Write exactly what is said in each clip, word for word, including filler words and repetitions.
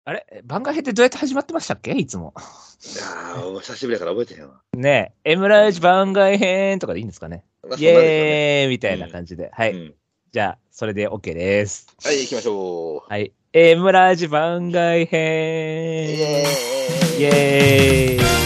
あれ番外編ってどうやって始まってましたっけいつも。 いやー、久しぶりだから覚えてへんわ。 ねえ、エムラジ番外編とかでいいんですかね。 まあ、 イそんなんでしょうね。 エーイみたいな感じで。はい。 うん。 じゃあ、それで OK です。 はい、行きましょう。 はい。エムラジ番外編。 イエーイ。 イエーイ。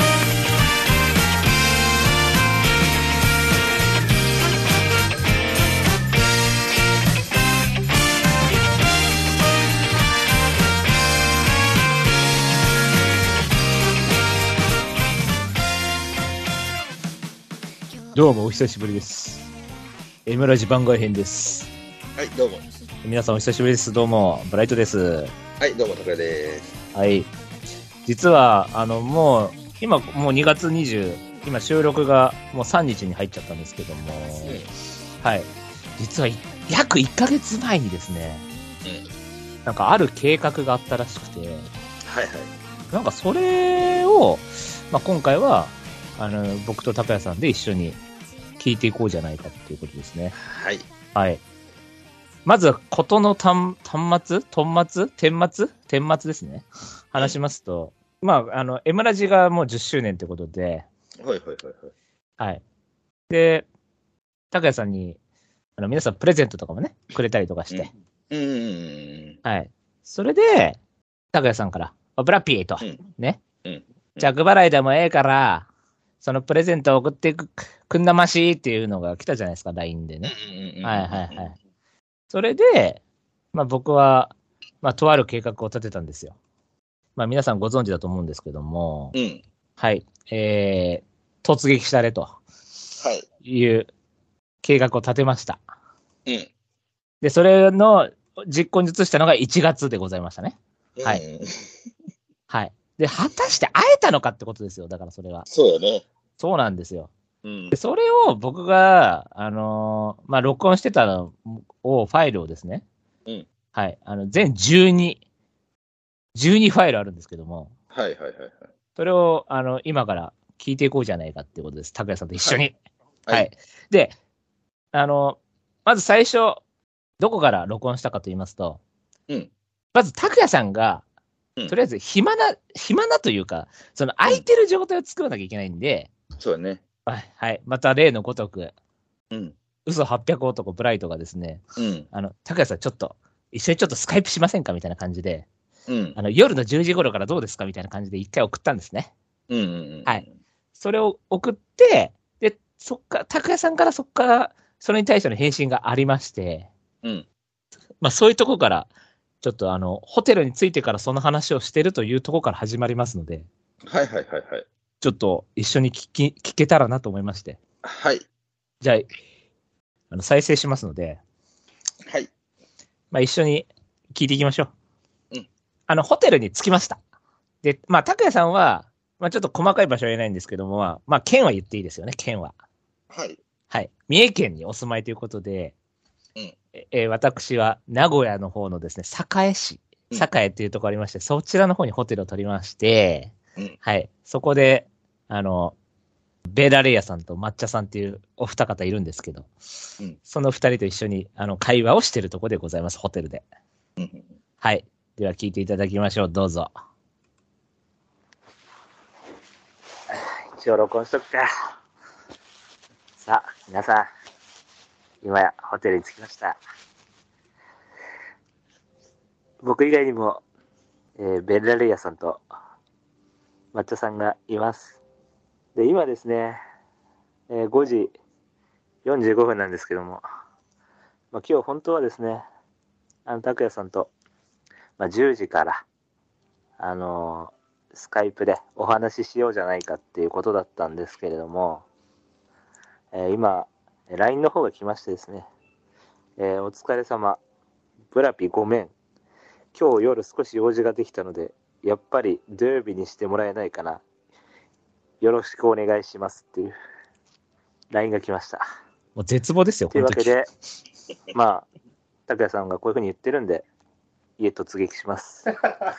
どうもお久しぶりです。エムラジ番外編です。 はい、どうも。 皆さんお久しぶりです。どうも、ブライトです。 はい、どうも、拓也です。 はい。実は、あの、もう、今、もうにがつにじゅう、今収録がもうさんにちに入っちゃったんですけども、 うん、 はい。実は約いっかげつまえにですね、 うん、 なんかある計画があったらしくて、 はいはい。 なんかそれを、まあ、今回は、あの、僕と高谷さんで一緒に聞いていこうじゃないかっていうことですね。 はい。 はい。まずは、ことの端末端末天末天末ですね。話しますと、うん、まあ、あの、エムラジがもうじゅっしゅうねんということで、 はいはいはいはい。 はい。で、高谷さんに、あの、皆さんプレゼントとかもね、くれたりとかして。 うん。うん。 はい。それで、高谷さんから、ブラッピーと、うん、ね。うん。着払いでもええから、そのプレゼントを送ってく、くんなましっていうのが来たじゃないですか、ライン でね。はいはいはい。それで、まあ僕は、まあとある計画を立てたんですよ。まあ皆さんご存知だと思うんですけども、うん、はい。えー、突撃したれと。はい。いう計画を立てました。うん。で、それの実行に移したのがいちがつでございましたね。はい。うん、はい。で、果たして会えたのかってことですよ。だからそれは。 そうだね。 そうなんですよ。うん、でそれを僕が、あのー、まあ、録音してたのを、ファイルをですね。うん。はい。あの、全じゅうに、じゅうにファイルあるんですけども。 はいはいはいはい。 それを、あの、今から聞いていこうじゃないかっていうことです。拓也さんと一緒に。はい。 はい、 はい。で、あの、まず最初、どこから録音したかと言いますと、うん。まず拓也さんが、うん、とりあえず暇な、暇なというか、その空いてる状態を作らなきゃいけないんで、 うん、そうだね。 はい。はい。また例のごとく、うん。嘘はっぴゃくおとこブライトがですね、うん。あの、拓也さんちょっと、一緒にちょっとスカイプしませんかみたいな感じで、うん。あの、夜のじゅうじ頃からどうですかみたいな感じで一回送ったんですね。うんうんうん。はい。それを送って、で、そっか、拓也さんからそっから、それに対しての返信がありまして、うん。まあそういうとこから、ちょっとあの、ホテルに着いてからその話をしてるというところから始まりますので、 はいはいはいはい。 ちょっと一緒に聞き、聞けたらなと思いまして。 はい。 じゃあ、あの再生しますので、 はい。 まあ一緒に聞いていきましょう。うん。あの、ホテルに着きました。で、まあ、拓也さんは、まあちょっと細かい場所は言えないんですけども、まあ、まあ、県は言っていいですよね、県は。はい。はい。三重県にお住まいということで、うん。えー、私は名古屋の方のですね、栄市、栄っていうところありまして、うん、そちらの方にホテルを取りまして、うん、はい。そこで、あの、ベーダレイヤさんと抹茶さんっていうお二方いるんですけど、うん、その二人と一緒にあの会話をしているところでございます、ホテルで。うん、はい。では聞いていただきましょう。どうぞ。一応録音しとくか。さあ、皆さん、今やホテルに着きました。僕以外にも、えー、ベルラレイヤさんと抹茶さんがいます。で、今ですね、えー、ごじよんじゅうごふんなんですけども、まあ、今日本当はですね、あの、拓也さんと、まあ、じゅうじから、あのー、スカイプでお話ししようじゃないかっていうことだったんですけれども、えー、今、ライン の方が来ましてですね、えー、お疲れ様、ブラピごめん、今日夜少し用事ができたので、やっぱり土曜日にしてもらえないかな、よろしくお願いしますっていう ライン が来ました。もう絶望ですよ、というわけで、まあ、拓也さんがこういうふうに言ってるんで、家突撃します。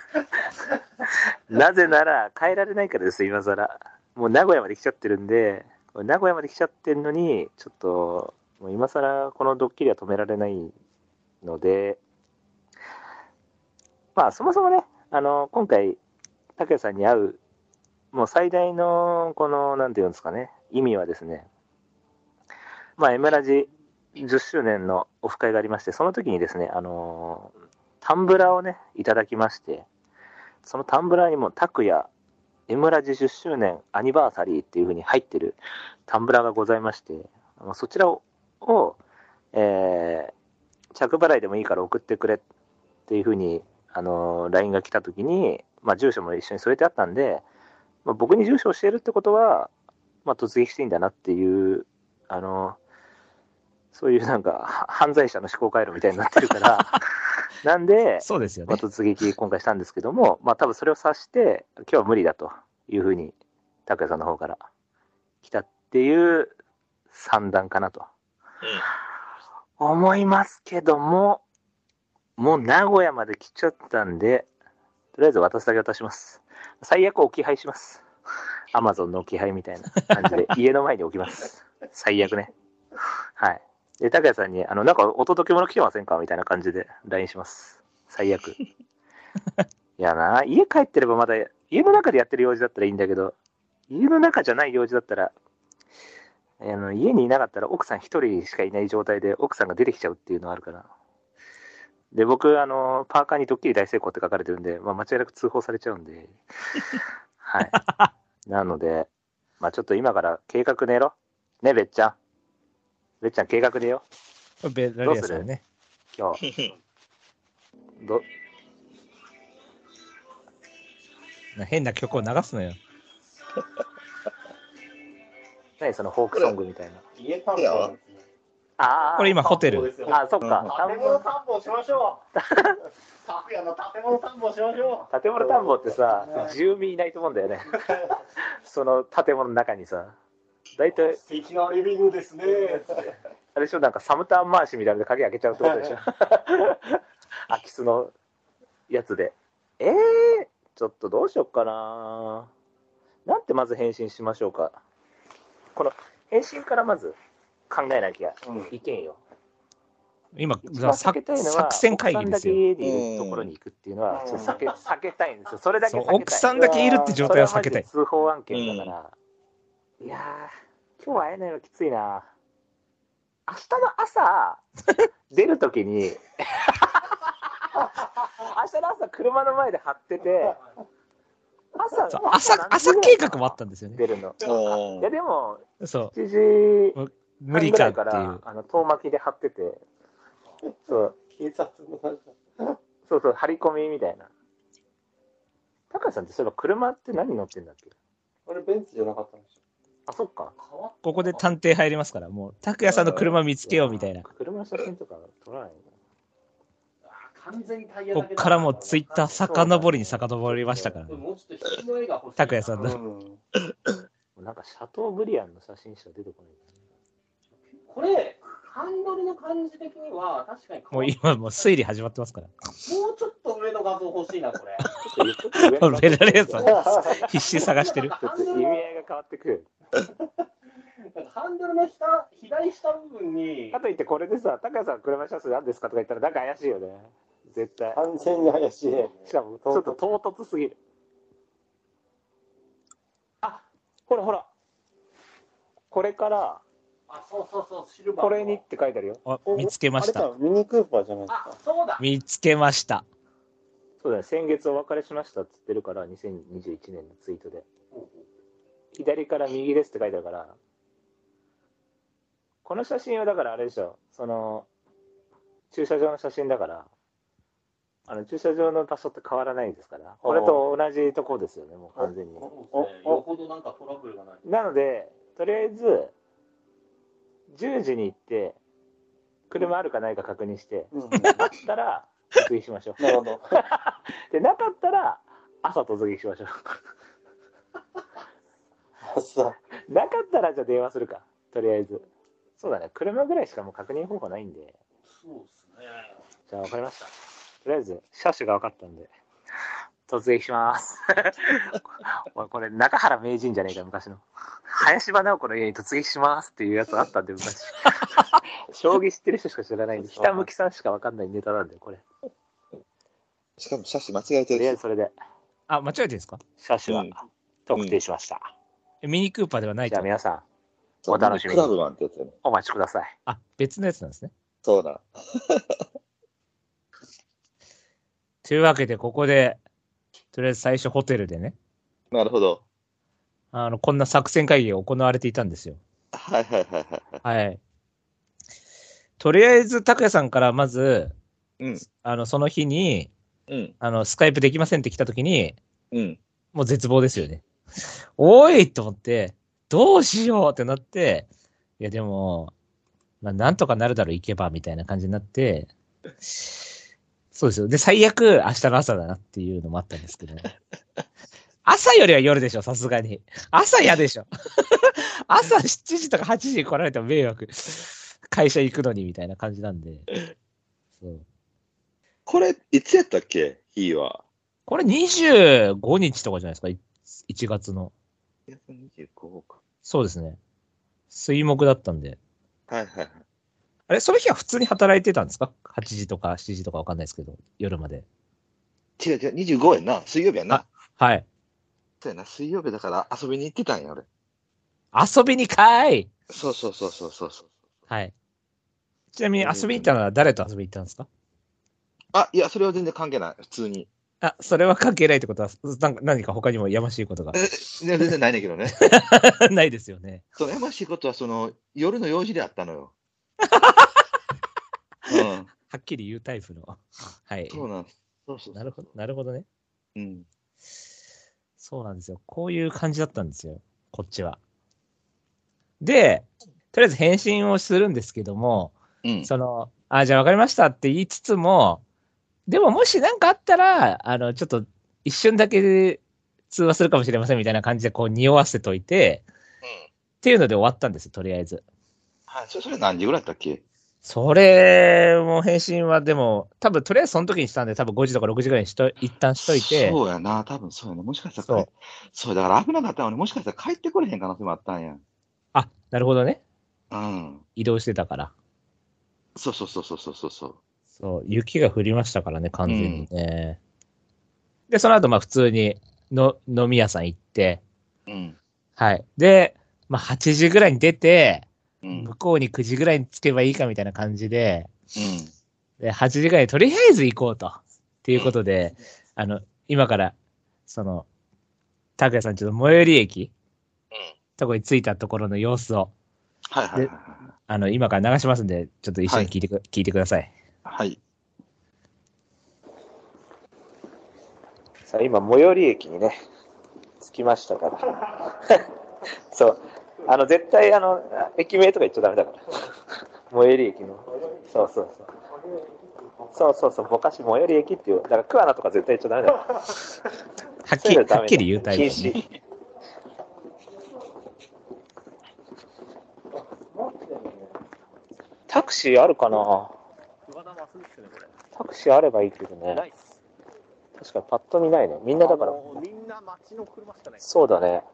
なぜなら、帰られないからです、今更。もう名古屋まで来ちゃってるんで、名古屋まで来ちゃってるのに、ちょっと、もう今更このドッキリは止められないので、まあ、そもそもね、 あの、今回、拓也さんに会う、もう最大の、この、なんていうんですかね、意味はですね、まあ、エムラジじゅっしゅうねんのオフ会がありまして、その時にですね、あのータンブラーをね、いただきまして、そのタンブラーにも拓也、エムラジじゅっしゅうねんアニバーサリーっていう風に入ってるタンブラーがございまして、そちらを、をえー、着払いでもいいから送ってくれっていう風に、あのー、ライン が来た時に、まあ、住所も一緒に添えてあったんで、まあ、僕に住所を教えるってことは、まあ、突撃していいんだなっていう、あのー、そういうなんか犯罪者の思考回路みたいになってるからなんで、 そうですよね。 まあ、突撃今回したんですけども、まあ多分それを察して今日は無理だというふうに拓也さんの方から来たっていう算段かなと、うん、思いますけども、もう名古屋まで来ちゃったんで、とりあえず渡すだけ渡します。最悪置き配します。アマゾンの置き配みたいな感じで家の前に置きます。最悪ね。はい。で、拓也さんに、あの、なんかお届け物来てませんかみたいな感じで ライン します。最悪。いやな、家帰ってればまだ、家の中でやってる用事だったらいいんだけど、家の中じゃない用事だったら、あの家にいなかったら奥さん一人しかいない状態で奥さんが出てきちゃうっていうのがあるから。で、僕、あの、パーカーにドッキリ大成功って書かれてるんで、まあ、間違いなく通報されちゃうんで、はい。なので、まあ、ちょっと今から計画練ろ。ね、べっちゃん。べっちゃん、計画でよ。 ベラリアさんね。 今日。ど変な曲を流すのよ。 何そのフォークソングみたいな。 家探訪ですね。 ああ。 これ今ホテル。 あ、そっか。 建物探訪しましょう。拓也の建物探訪しましょう。建物探訪ってさ、住民いないと思うんだよね。その建物の中にさ。大体。 素敵なリビングですね。 あれでしょ、なんかサムターン回しみたいなので鍵開けちゃうってことでしょ。空き巣のやつで。えー、ちょっとどうしよっかな。なんてまず返信しましょうか。この返信からまず考えなきゃいけんよ。 うん、今避けたいのは作戦会議ですよ。 奥さんだけ家にいるところに行くっていうのはちょっと避け、避けたいんですよ。それだけ避けたい。 奥さんだけいるって状態は避けたい。 通報案件だから。うん、いやー、今日会えないのきついな。明日の朝出るときに明日の朝車の前で張ってて。朝, 朝, 朝計画もあったんですよね。 出るの。いやでもそうしちじ無理かっていう。 あの遠巻きで貼ってて、そう警察のそうそう張り込みみたいな。高橋さんってそういえば車って何乗ってんだっけ？ あれベンツじゃなかったんでしょ。 あ、そっか。 ここで探偵入りますから、もう拓也さんの車見つけようみたいな。 車の写真とか撮らないの？ 完全にタイヤこっからもうツイッター遡りに遡りましたから、ね。拓也さんの、 うん、なんかシャトーブリアンの写真しか出てこない。 これハンドルの感じ的には確かにもう今もう推理始まってますから。 もうちょっと上の画像欲しいなこれ。 ベラレーさん必死探してる。 意味合いが変わってくる。 ハンドルの下左下部分に。 かといってこれでさ、高谷さん車車種何ですかとか言ったらなんか怪しいよね。絶対。 完全に怪しい。 しかもちょっと唐突すぎる。あ、ほらほら。これから。 あ、そうそうそう、シルバー。 これにって書いてあるよ。 あ、見つけました。 ミニクーパーじゃないですか。あ、そうだ。 見つけました。 そうだね。先月お別れしましたっつってるからにせんにじゅういちねんのツイートで。左から右ですって書いてあるから。この写真はだからあれでしょ。その駐車場の写真だから。あの駐車場の場所って変わらないですから。これと同じとこですよね。もう完全に。 よほどなんかトラブルがない。 なのでとりあえずじゅうじに行って車あるかないか確認して、うん、あったら突撃しましょう。 なるほど。 でなかったら朝突撃しましょう。 朝。 なかったらじゃあ電話するか。とりあえず。そうだね。車ぐらいしかもう確認方法ないんで。 そうですね。 じゃあ分かりました。とりあえず車種が分かったんで突撃します。これ中原名人じゃねえか昔の。林場直子の家に突撃しますっていうやつあったんで昔。将棋知ってる人しか知らないんで、ひたむきさんしか分かんないネタなんでこれ。 しかも車種間違えてとりあえるずそれで、 あ、間違えてるんですか？ 車種はうん特定しました。 えミニクーパーではないと。 じゃあ皆さん、 そうお楽しみにクラブマンってやつやね。 お待ちください。 あ、別のやつなんですね。 そうだ。 というわけで、ここで、とりあえず最初ホテルでね、 なるほど。 あの、こんな作戦会議が行われていたんですよ。 はいはいはいはい。 はい。とりあえず、拓也さんからまず、 うん。 あの、その日に、 うん。 あの、スカイプできませんって来た時に、 うん。 もう絶望ですよね。おいと思って、どうしようってなって、いやでも、まあ、なんとかなるだろう、行けば、みたいな感じになって、そうですよ。で、最悪、明日の朝だなっていうのもあったんですけど、朝よりは夜でしょ、さすがに。朝嫌でしょ。朝しちじとかはちじに来られたら迷惑。会社行くのに、みたいな感じなんで。そう。 これ、いつやったっけ日は。 これにじゅうごにちとかじゃないですか、いいちがつの。 にじゅうごか。 そうですね。水木だったんで。 はいはいはい。 あれ、その日は普通に働いてたんですか？ はち 時とかしちじとかわかんないですけど、夜まで。 違う違う、にじゅうごやんな。水曜日やんな。 はい。 そうやな、水曜日だから遊びに行ってたんや、俺。 遊びにかい。 そうそうそうそうそうそう。 はい。ちなみに遊びに行ったのは誰と遊びに行ったんですか？ あ、いや、それは全然関係ない。普通に。 あ、それは関係ないってことは、なんか何か他にもやましいことがえ、いや全然ないねんけどね。 ないですよね。 そのやましいことは、その、夜の用事であったのよ。うん。 はっきり言うタイプの。はい。 そうなんです。そうそうそう。 なるほど、なるほどね。 うん。 そうなんですよ。こういう感じだったんですよ。こっちは。で、とりあえず返信をするんですけども、 うん。 その、あ、じゃあ分かりましたって言いつつも、でももし何かあったら、あの、ちょっと一瞬だけ通話するかもしれませんみたいな感じでこう匂わせといて、 うん。 っていうので終わったんですよ、とりあえず。 はい、それ、それ何時ぐらいだったっけ？ それも返信はでも、多分とりあえずその時にしたんで、多分ごじとかろくじぐらいにしと一旦しといて、 そうやな、多分そうやな。もしかしたらそう帰、そうだから危なかったのに、もしかしたら帰ってこれへん可能性もあったんや。 あ、なるほどね。 うん。 移動してたから。 そうそうそうそうそうそうそう。 そう、雪が降りましたからね、完全にね。で、その後、まあ普通にの飲み屋さん行って、 うん。 はい。で、まあはちじぐらいに出て、 うん。 向こうにくじぐらいに着けばいいかみたいな感じで、 うん。 で、はちじぐらいにとりあえず行こうと。っていうことで、あの、今から、その、拓也さんちょっと最寄り駅、 うん。 とこに着いたところの様子を、 はいはいはいはい。 あの、今から流しますんで、ちょっと一緒に聞いてく、聞いてください。 はい。 さあ、今、最寄り駅にね、着きましたから。そう。あの、絶対、あの、駅名とか言っちゃダメだから。最寄り駅の。そうそうそう。そうそうそう、ぼかし最寄り駅っていう。だから、桑名とか絶対言っちゃダメだから。 はっきり、はっきり言うタイプ、ね。 禁止。タクシーあるかな？タクシーあればいいけどね。確かにパッと見ないね。みんなだから。 みんな街の車しかない。 そうだね。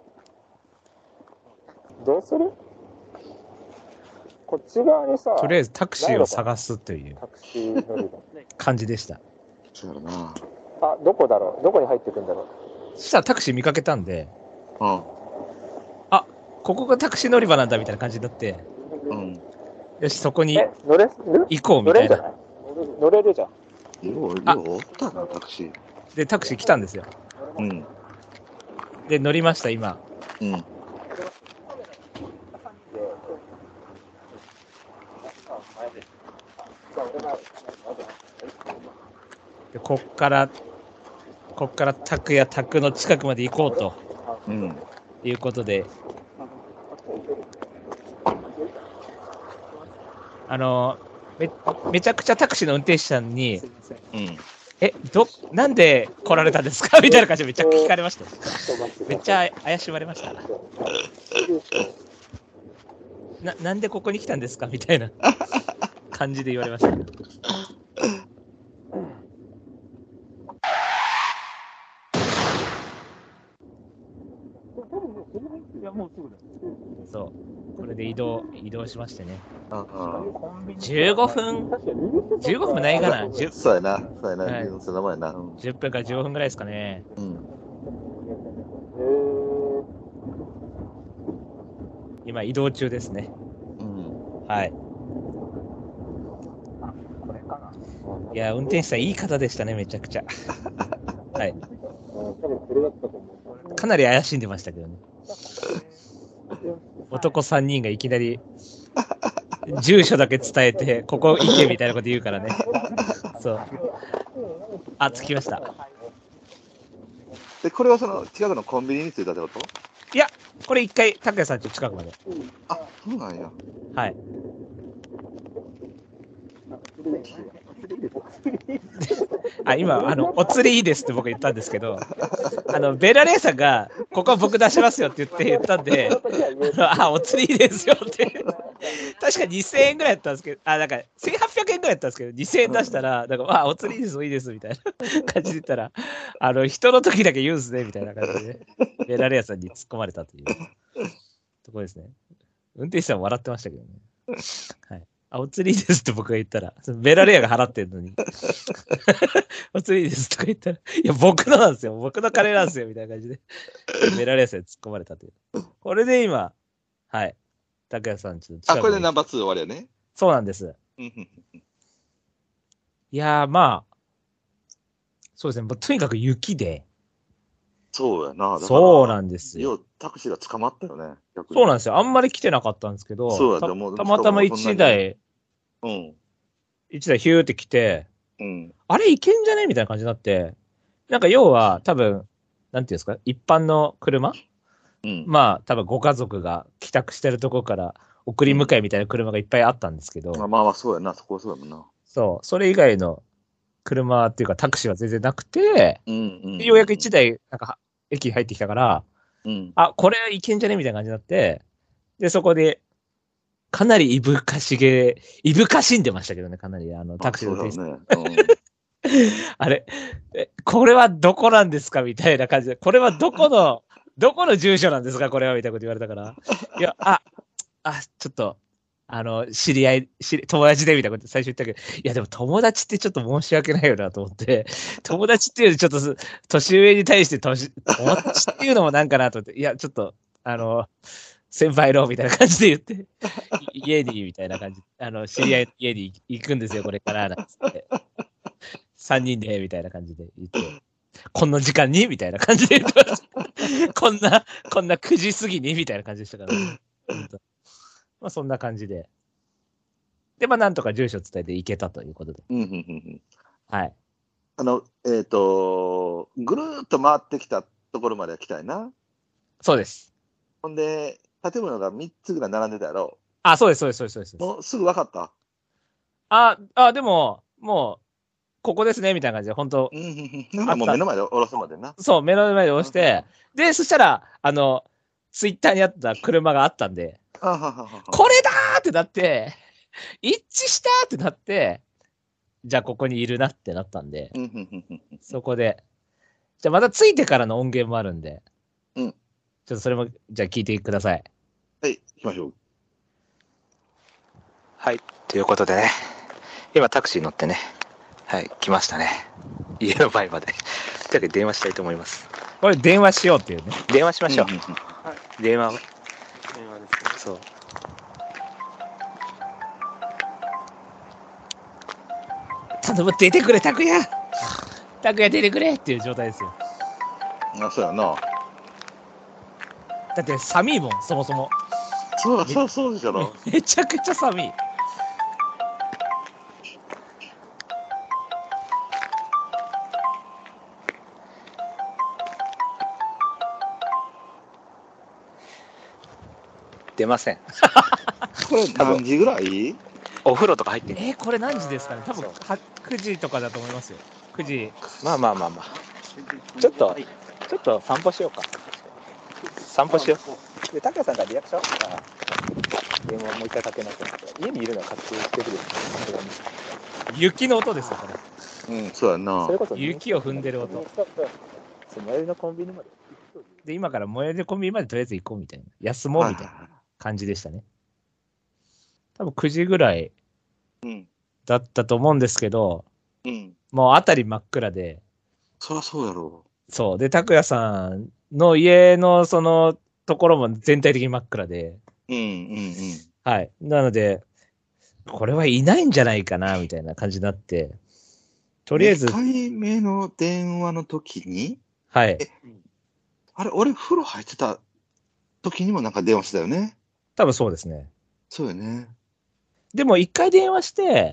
どうする？こっち側にさ、 とりあえずタクシーを探すというタクシー乗り場。 感じでした。 そうやな。 あ、どこだろう？どこに入ってくんだろそしたらタクシー見かけたんで、 うん。 あ、ここがタクシー乗り場なんだみたいな感じになって、 うん。 よし、そこう？ にえ、乗れる？ 行こうみたいな。 乗れるんじゃない？乗れるじゃん。 よう、よあうおったな、タクシー。 で、タクシー来たんですよ。 うん。 で、乗りました、今。 うん。 で、こっから、こっから拓也拓の近くまで行こうとうん。 いうことで、あの、め、めちゃくちゃタクシーの運転手さんに、 うん。 え、ど、なんで来られたんですかみたいな感じでめっちゃ聞かれましたよ。めっちゃ怪しまれました。な、なんでここに来たんですかみたいな感じで言われました。 そう。これで移動、移動しましてね。 ああ。 じゅうごふん ?じゅうご 分もないかな。じゅそうやな。そうやな。 はいその前やな。うん。 じゅっぷんからじゅうごふんぐらいですかね。 うん。 今移動中ですね。 うん。 はい。 これかな。 いや、運転手さんいい方でしたね、めちゃくちゃ。はい。 多分これだったと思う。 かなり怪しんでましたけどね。男さんにんがいきなり、住所だけ伝えて、ここ行けみたいなこと言うからね。そう。あ、着きました。 で、これはその近くのコンビニに着いたってこと？ いや、これ一回、拓也さんち近くまで。 あ、そうなんや。 はい。あ、今、あの、お釣りいいですって僕言ったんですけど、あの、ベラレーさんが、ここ僕出しますよって言って言ったんで、あの、あ、お釣りいいですよって。確かにせんえんぐらいやったんですけど、あ、なんかせんはっぴゃくえんぐらいやったんですけど、にせんえん出したら、なんか、あ、お釣りいいです、いいです、みたいな感じで言ったら、あの、人の時だけ言うんすね、みたいな感じで、ベラレーさんに突っ込まれたというところですね。運転手さんも笑ってましたけどね。はい。あ、お釣りいいですって僕が言ったら、ベラレアが払ってんのに、お釣りいいですとか言ったら、いや、僕のなんですよ、僕の金なんですよ、みたいな感じで、ベラレアさんに突っ込まれたという。これで今、はい、拓也さんちょっと近くあ、これでナンバーツー終わりやね。 そうなんです。 うんうんいやー、まあ、そうですね、もうとにかく雪で、 そうやな。だからそうなんですよ。 ようタクシーが捕まったよね。逆にそうなんですよ。あんまり来てなかったんですけど、たそうやでもたまたま一台、 うん。 一台ヒューって来て、 うん。 あれいけんじゃねみたいな感じになって、なんか要は多分、なんていうんですか、一般の車うん。 まあ多分ご家族が帰宅してるところから送り迎えみたいな車がいっぱいあったんですけど、 まあまあまあ、そうやな。そこはそうやもんな。 そう、それ以外の車っていうかタクシーは全然なくて、 うんうん。 でようやく一台、なんか駅に入ってきたから、 うん。 あ、これいけんじゃねみたいな感じになって、で、そこで、かなりいぶかしげ、いぶかしんでましたけどね、かなり、あの、タクシーの運転手そうだね。 あれ、え、これはどこなんですかみたいな感じで、これはどこの、どこの住所なんですかこれはみたいなこと言われたから。いや、あ、あ、ちょっと、あの、知り合い、知り友達でみたいなこと最初言ったけど、いやでも友達ってちょっと申し訳ないよなと思って、友達っていうよりちょっとす年上に対して年、友達っていうのもなんかなと思って、いや、ちょっと、あの、先輩のみたいな感じで言って、い家にみたいな感じ、あの、知り合いの家に行くんですよ、これから、なんつって。さんにんで、みたいな感じで言って、こんな時間にみたいな感じで言ってました。こんな、こんなくじ過ぎにみたいな感じでしたから、ね。まあそんな感じで。で、まあなんとか住所伝えて行けたということで。 うんうんうんうん。 はい。 あの、えっと、ぐるーっと回ってきたところまで来たいな。 そうです。 ほんで、建物がみっつぐらい並んでたやろ。 あ、そうです、そうです、そうです。そうですもうすぐ分かった。 あ、あ、でも、もう、ここですね、みたいな感じで、本当うんうんうん。なんかもう目の前で降ろすまでな。 そう、目の前で押して、で、そしたら、あの、ツイッターにあった車があったんで、 あははははこれだーってなって、一致したーってなって、じゃあここにいるなってなったんで、 うんうんうんうんそこで、じゃあまたついてからの音源もあるんで、 うんちょっとそれも、じゃあ聞いてください。 はい、行きましょう。 はい、ということでね、今タクシー乗ってね、はい、来ましたね。家の前まで。というわけで電話したいと思います。 これ電話しようっていうね。 電話しましょう。 うんうんうん電話を。 電話ですね。 そう。 頼む、出てくれ、拓也拓也出てくれっていう状態ですよ。 あ、そうやな。 だって寒いもん、そもそも。 そうそうそうでしょな。 めちゃくちゃ寒い。 出ません。 これ何時ぐらい？ お風呂とか入ってんの？ えー、これ何時ですかね多分はくじとかだと思いますよ。くじ。 まあまあまあまあ。ちょっと、ちょっと散歩しようか。散歩しよう。で、拓也さんからリアクションあったら、電話もう一回かけなきゃいけないから。家にいるのは確定してるですね。 雪の音ですよ、これ。 うん、そうやなそ。れこそ雪を踏んでる音。 そう最寄りのコンビニまで。 で、今から最寄りのコンビニまでとりあえず行こうみたいな。休もうみたいな感じでしたね。多分くじぐらいうん。 だったと思うんですけど、 うん。 もうあたり真っ暗で、 そりゃそうやろそう。で、拓也さんの家のそのところも全体的に真っ暗で、 う。うんうんうん。 はい。なので、これはいないんじゃないかな、みたいな感じになって、とりあえず、 にかいめの電話の時に、 はい。 あれ、俺風呂入ってた時にもなんか電話してたよね。 多分そうですね。 そうよね。 でも一回電話して、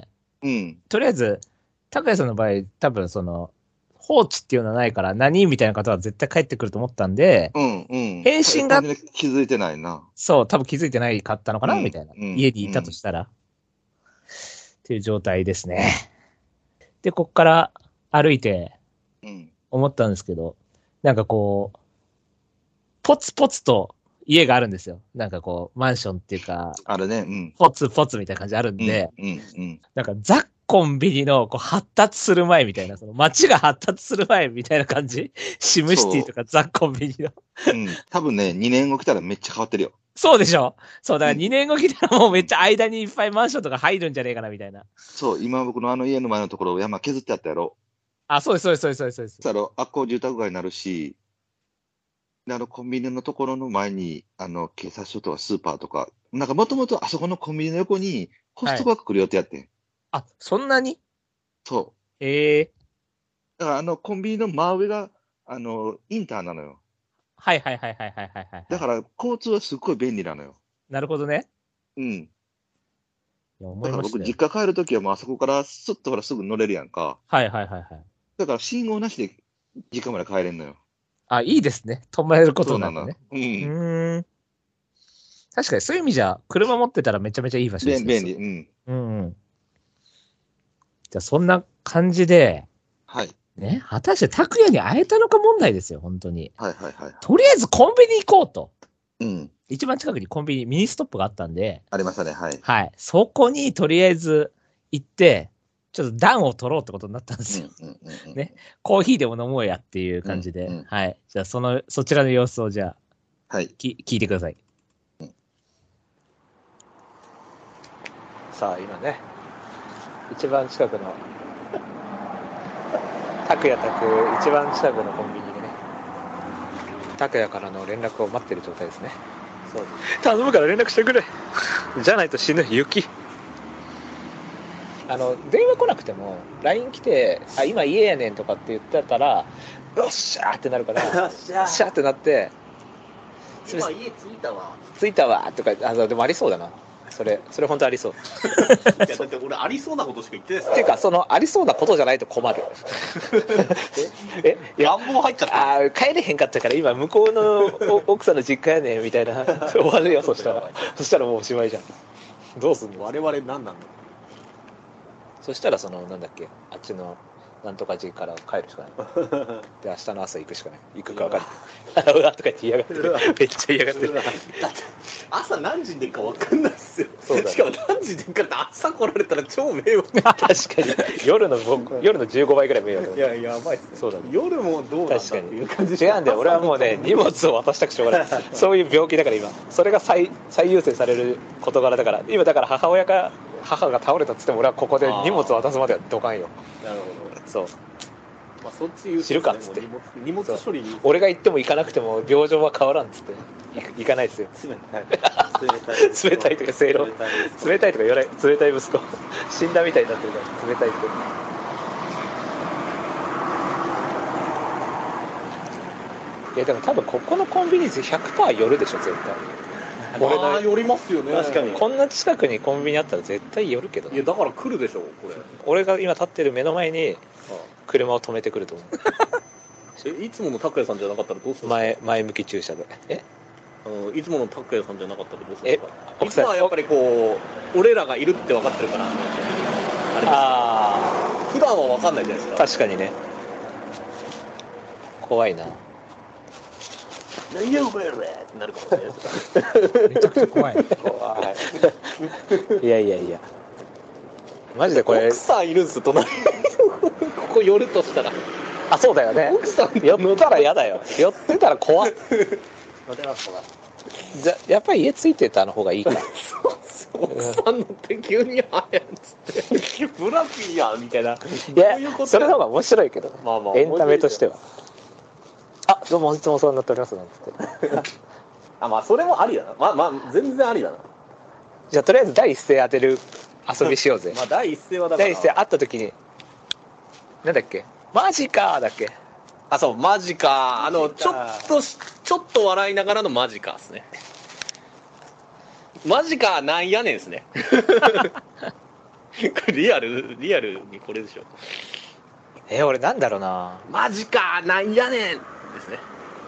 うん。 とりあえず、拓也さんの場合、多分その、放置っていうのはないから、何みたいな方は絶対帰ってくると思ったんで、 うんうん。 返信が単純に気づいてないな。 そう、多分気づいてないかったのかな、 うんみたいな。 うん家にいたとしたら。っていう状態ですね。で、こっから歩いてうん。 思ったんですけど、なんかこう、ポツポツと家があるんですよ。なんかこう、マンションっていうか、 あれね。うん。 ポツポツみたいな感じあるんうん。 で、 うん。うん。 なんかザ・コンビニのこう発達する前みたいな、その街が発達する前みたいな感じ。シムシティとかザ・コンビニの。 うん。多分ね、にねんご来たらめっちゃ変わってるよ。 そうでしょ。そう、だからにねんご来たらもうめっちゃ間にいっぱいマンションとか入るんじゃねえかなみたいな。 そう、今僕のあの家の前のところ、山削ってあったやろ。 あ、そうです、そうです、そうです、そうですそうです。 そしたら、あっこ住宅街になるし、で、あのコンビニのところの前に、あの、警察署とかスーパーとか、なんかもともとあそこのコンビニの横にコストコが来る予定やってん。 あ、そんなにそう。 ええだからあのコンビニの真上が、あの、インターなのよ。 はいはいはいはいはいはいはい。 だから交通はすっごい便利なのよ。 なるほどね。 うん。 いや、思だから僕、 いましたよ。 実家帰るときはもうあそこからスッとほらすぐ乗れるやんか。 はいはいはいはい。 だから信号なしで実家まで帰れんのよ。 あ、いいですね。止めることそうなの。 になってね。 う。 うんーん。確かにそういう意味じゃ、車持ってたらめちゃめちゃいい場所ですね。 便便利。うん。 うんうん。じゃあそんな感じで、 はい。 ね、果たして拓也に会えたのか問題ですよ、本当に。 はいはいはい。 とりあえずコンビニ行こうと。 うん。 一番近くにコンビニ、ミニストップがあったんで、 ありましたね。はい。 はい。そこにとりあえず行って、ちょっと暖を取ろうってことになったんですよ。 うんうんうんうん。 ねコーヒーでも飲もうやっていう感じで。 うんうんはい。じゃあその、そちらの様子をじゃあ、 はい。 き聞いてください。 さあ今ね、一番近くの拓也宅一番近くのコンビニでね、拓也からの連絡を待ってる状態ですね。そう頼むから連絡してくれじゃないと死ぬ。雪あの電話来なくても ライン 来て「あ今家やねん」とかって言ってたら「よっしゃー!」ってなるから「よっしゃー!」ってなって「 今家着いたわ。 着いたわ」とか、あでもありそうだな、それそれ本当ありそう。 いやだって俺ありそうなことしか言ってないですっていうかそのありそうなことじゃないと困る。えいや願望入っちゃった。 あー帰れへんかったから今向こうのお奥さんの実家やねんみたいな終わるよ。そしたらそしたらもうおしまいじゃん。どうすんの。 我々何なんだ。 そしたらそのなんだっけ、あっちのなんとか実家から帰るしかないで、明日の朝行くしかない。行くか分かんない。うわとか言って嫌がってる。めっちゃ嫌がってる。 だって朝何時に出るか分かんないっすよ。 そうだねしかも何時に出るかって朝来られたら超迷惑。 確かに夜の僕夜のじゅうごばいぐらい迷惑だ。 いややばいっすね。 そうだね。 夜もどうなんだって確かにいう感じ。 違うんだよ。俺はもうね荷物を渡したくしょうがない。そういう病気だから今それが最最優先される事柄だから、今だから母親が母が倒れたっつっても俺はここで荷物を渡すまではどかんよ。 なるほど。 そうまあそっち言うとね知るかっつってもう荷物荷物処理に俺が行っても行かなくても病状は変わらんっつって行く行かないですよ。 冷たい冷たいとか正論冷たいです冷たいとか言わない。冷たい息子死んだみたいになってるから冷たいって。いやでも多分ここのコンビニ ひゃくパーセント 寄るでしょ絶対。俺のああ寄りますよね。 確かにこんな近くにコンビニあったら絶対寄るけどな。 いやだから来るでしょこれ。 俺が今立ってる目の前に車を止めてくると思えいつもの拓也さんじゃなかったらどうすう。 るんで前前向き駐車で。えすか。あのいつもの拓也さんじゃなかったらどうするんですか。 えいつもはやっぱりこう俺らがいるって分かってるからあれですけどあ普段は分かんないじゃないですあか。 確かにね。怖いな。 何やお前らってなるかもしれないです。 めちゃくちゃ怖い。 怖い。いやいやいや。マジでこれ奥。さんいるんですよ隣に。ここ寄るとしたらあそうだよね。 奥さん寄ったら嫌だよ。寄ってたら怖っ。 乗ってますか。 じゃやっぱり家ついてたの方がいいか。 おっさん乗って急にあやつってブラピーやんみたいな。 いやどういうことそれの方が面白いけど、 まあまあエンタメとしては。あ、どうもいつもお世話になっておりますなんつって。 あ、まあそれもありだな。まあまあ全然ありだな。 じゃあとりあえず第一声当てる遊びしようぜ。 まあ第一声はだから第一声会った時になんだっけ、マジかーだっけ。 あ、そう、マジか。あの、 マジちょかっとし、ちょっと笑いながらのマジかですね。マジか、なんやねんですね。これリアル、リアルにこれでしょ。 えー、俺なんだろうな。 マジか、なんやねんですね。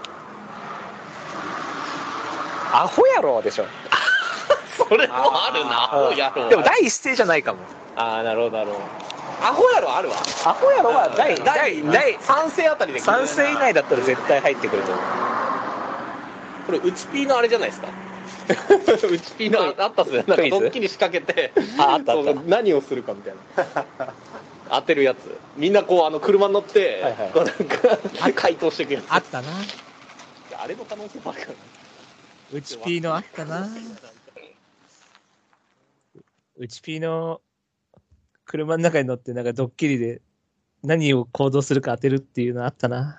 アホやろでしょ。 それもあるな、アホやろ。 でも第一声じゃないかも。 ああ、なるほど、なるほど。アホやろあるわ。 アホやろは第第第第さん声あたりでさん声以内だったら絶対入ってくると思う。 これ、うちピーのあれじゃないですか。うちピーのあったっすね。なんかドッキリ仕掛けて、 ああったあったそう何をするかみたいな。当てるやつ。みんなこう、あの、車に乗って、 はいはいこうなんか、回答していくやつ。 あったな。 あれの可能性もあるからね。 うちピーのあったな。うちピーの車の中に乗ってなんかドッキリで何を行動するか当てるっていうのあったな。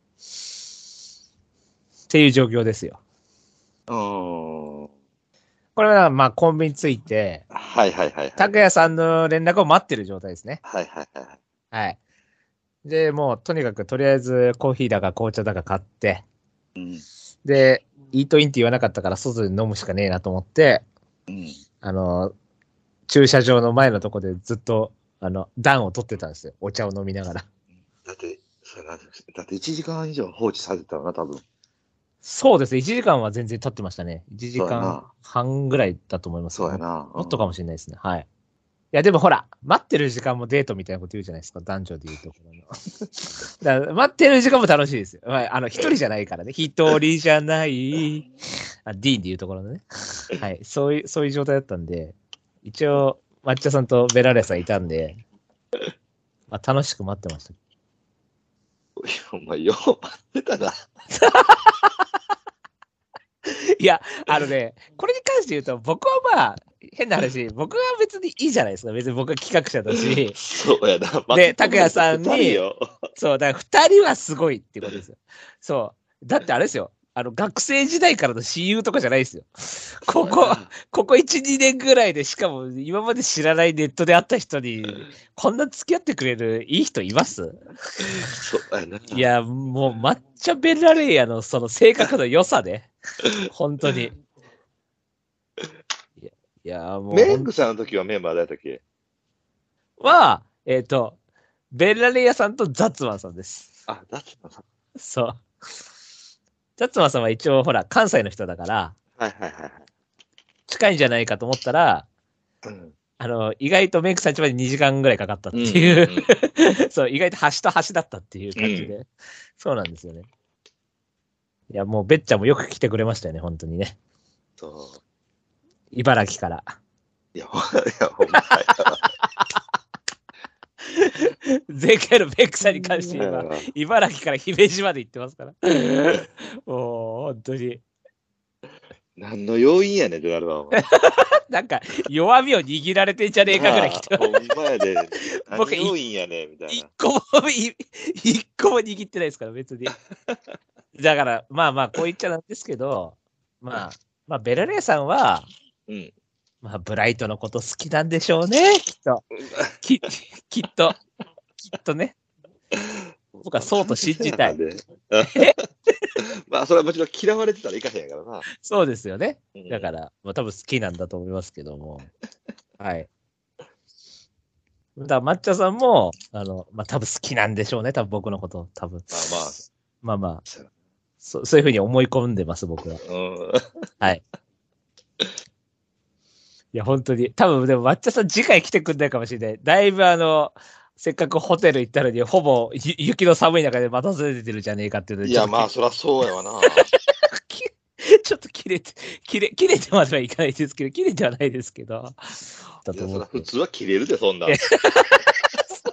っていう状況ですよ。 うーん。 これはまあコンビニついて、 はいはいはいはい。 拓也さんの連絡を待ってる状態ですね。 はいはいはいはい。 はい。で、もうとにかくとりあえずコーヒーだか紅茶だか買って、 うん。 で、イートインって言わなかったから外で飲むしかねえなと思って、 うん。 あの、駐車場の前のとこでずっと、あの、暖を取ってたんですよ。お茶を飲みながら。 だって、それがだっていちじかん以上放置されてたよな、多分。 そうですね。いちじかんは全然経ってましたね。いちじかんそうやなはんぐらいだと思います。 そうやな。 もっとかもしれないですね。はい。いや、でもほら、待ってる時間もデートみたいなこと言うじゃないですか。男女で言うところの。だから待ってる時間も楽しいですよ。まあ、あの、一人じゃないからね。一人じゃない。あ、ディーンで言うところのね。はい。そういう、そういう状態だったんで、一応、抹茶さんとベラレさんいたんで、まあ、楽しく待ってました。 いや、お前、よう待ってたな。 いや、あのね、これに関して言うと、僕はまあ、変な話、僕は別にいいじゃないですか。別に僕は企画者だし。 そうやな。 で、拓也さんに、 二人よそう、だから二人はすごいっていうことですよ。そう。だってあれですよ。あの、学生時代からの親友とかじゃないですよ。ここ、ここいち、にねんぐらいで、しかも今まで知らないネットで会った人に、こんな付き合ってくれるいい人いますそうやな。 いや、もう抹茶ベラレイヤのその性格の良さで、本当に。いや、いやもう。 メングさんの時はメンバー誰だったっけ？ は、えっ、と、ベラレイヤさんとザッツマンさんです。 あ、だってさ。 そう。ザッツマンさんは一応、ほら、関西の人だから、 はいはいはいはい。 近いんじゃないかと思ったら、 うん。 あの、意外とメイクさんちまでにじかんぐらいかかったっていう、 うんうんそう、意外と端と端だったっていう感じで、 うそうなんですよね。いや、もう、べっちゃんもよく来てくれましたよね、本当にね。 そう。 茨城から。 いや、ほんいや、ほんまや。 前回のベックさんに関して言えば、 うん茨城から姫路まで行ってますから。もう、本当に。 何の要因やねん、ドラルは。 なんか、弱みを握られてんじゃねえかぐらい来てほんまやで。 僕何要因やねん、みたい一な。 個も、い一個も握ってないですから、別に。だから、まあまあ、こう言っちゃなんですけど、まあ、まあ、ベラレイさんは、 うん。 まあ、ブライトのこと好きなんでしょうね、きっと。き、きっと。きっとね。僕はそうと信じたい。 まあ、それはもちろん嫌われてたらいかへんやからな。 そうですよね。 うんだから、まあ、多分好きなんだと思いますけども。はい。だから、抹茶さんも、あの、まあ、多分好きなんでしょうね、多分僕のこと、多分。 まあまあ、 まあまあ、そそういうふうに思い込んでます、僕は。 うん。 はい。いや、本当に。多分、でも、抹茶さん次回来てくんないかもしれない。だいぶあの、せっかくホテル行ったのに、ほぼゆ雪の寒い中で待たせてるじゃねえかっていうので。 いや、まあ、 ちそらそうやわな。 ょっと切れて、切れ、切れてまではいかないですけど、切れてはないですけど。だいや、そと思って。 ら普通は切れるで、そんな。 だ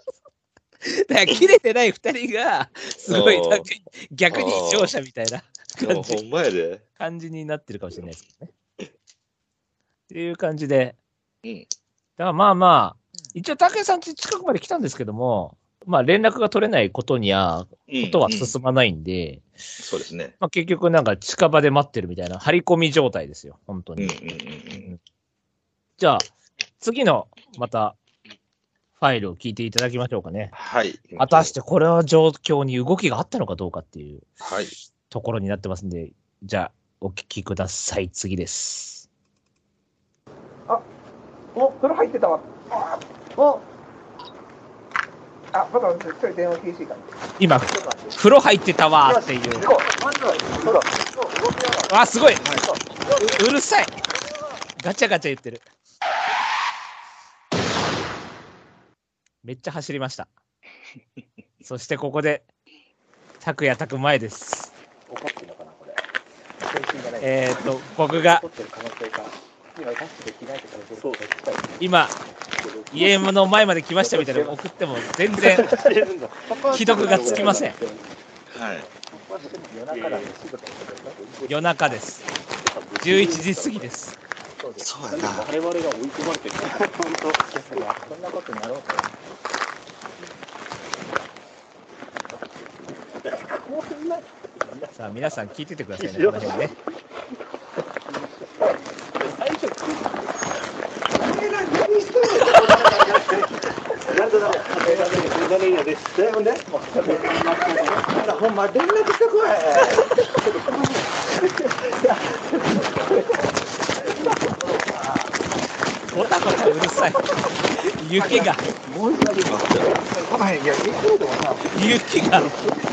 から切れてない二人が、すごい、なんか逆に異常者みたいな。 感じほんまやで。 感じになってるかもしれないですけどね。っていう感じで。 うん。 だからまあまあ、一応、武井さんち近くまで来たんですけども、まあ連絡が取れないことには、ことは進まないんで、 うん、そうですね。 まあ結局なんか近場で待ってるみたいな張り込み状態ですよ、本当に。 うんうんうんうん、 じゃあ、次のまたファイルを聞いていただきましょうかね。 はい。 果たしてこれは状況に動きがあったのかどうかっていうはいところになってますんで、じゃあ、お聞きください。次です。 あ、お、風呂入ってたわ。あ、お、あ、まだ一人電話禁止か。 今、風呂入ってたわーっていう。あ、すごい、う, うるさい。ガチャガチャ言ってる。めっちゃ走りました。そしてここで、拓也拓前です。 怒ってるのかな、これ。 えっと、僕が、今、家の前まで来ましたみたいなの送っても全然、既読がつきません。はい。夜中です。じゅういちじ過ぎです。 そうやな。 我々が追い込まれてる。本当。 そんなことになろうかな。 さあ皆さん聞いててくださいね、この辺ね。 最初何してるの？なんだろう。何々です。ほんで、ほんま連絡してこい。 ごたごたうるさい。雪が。 もう一回来ない。いや、 雪が。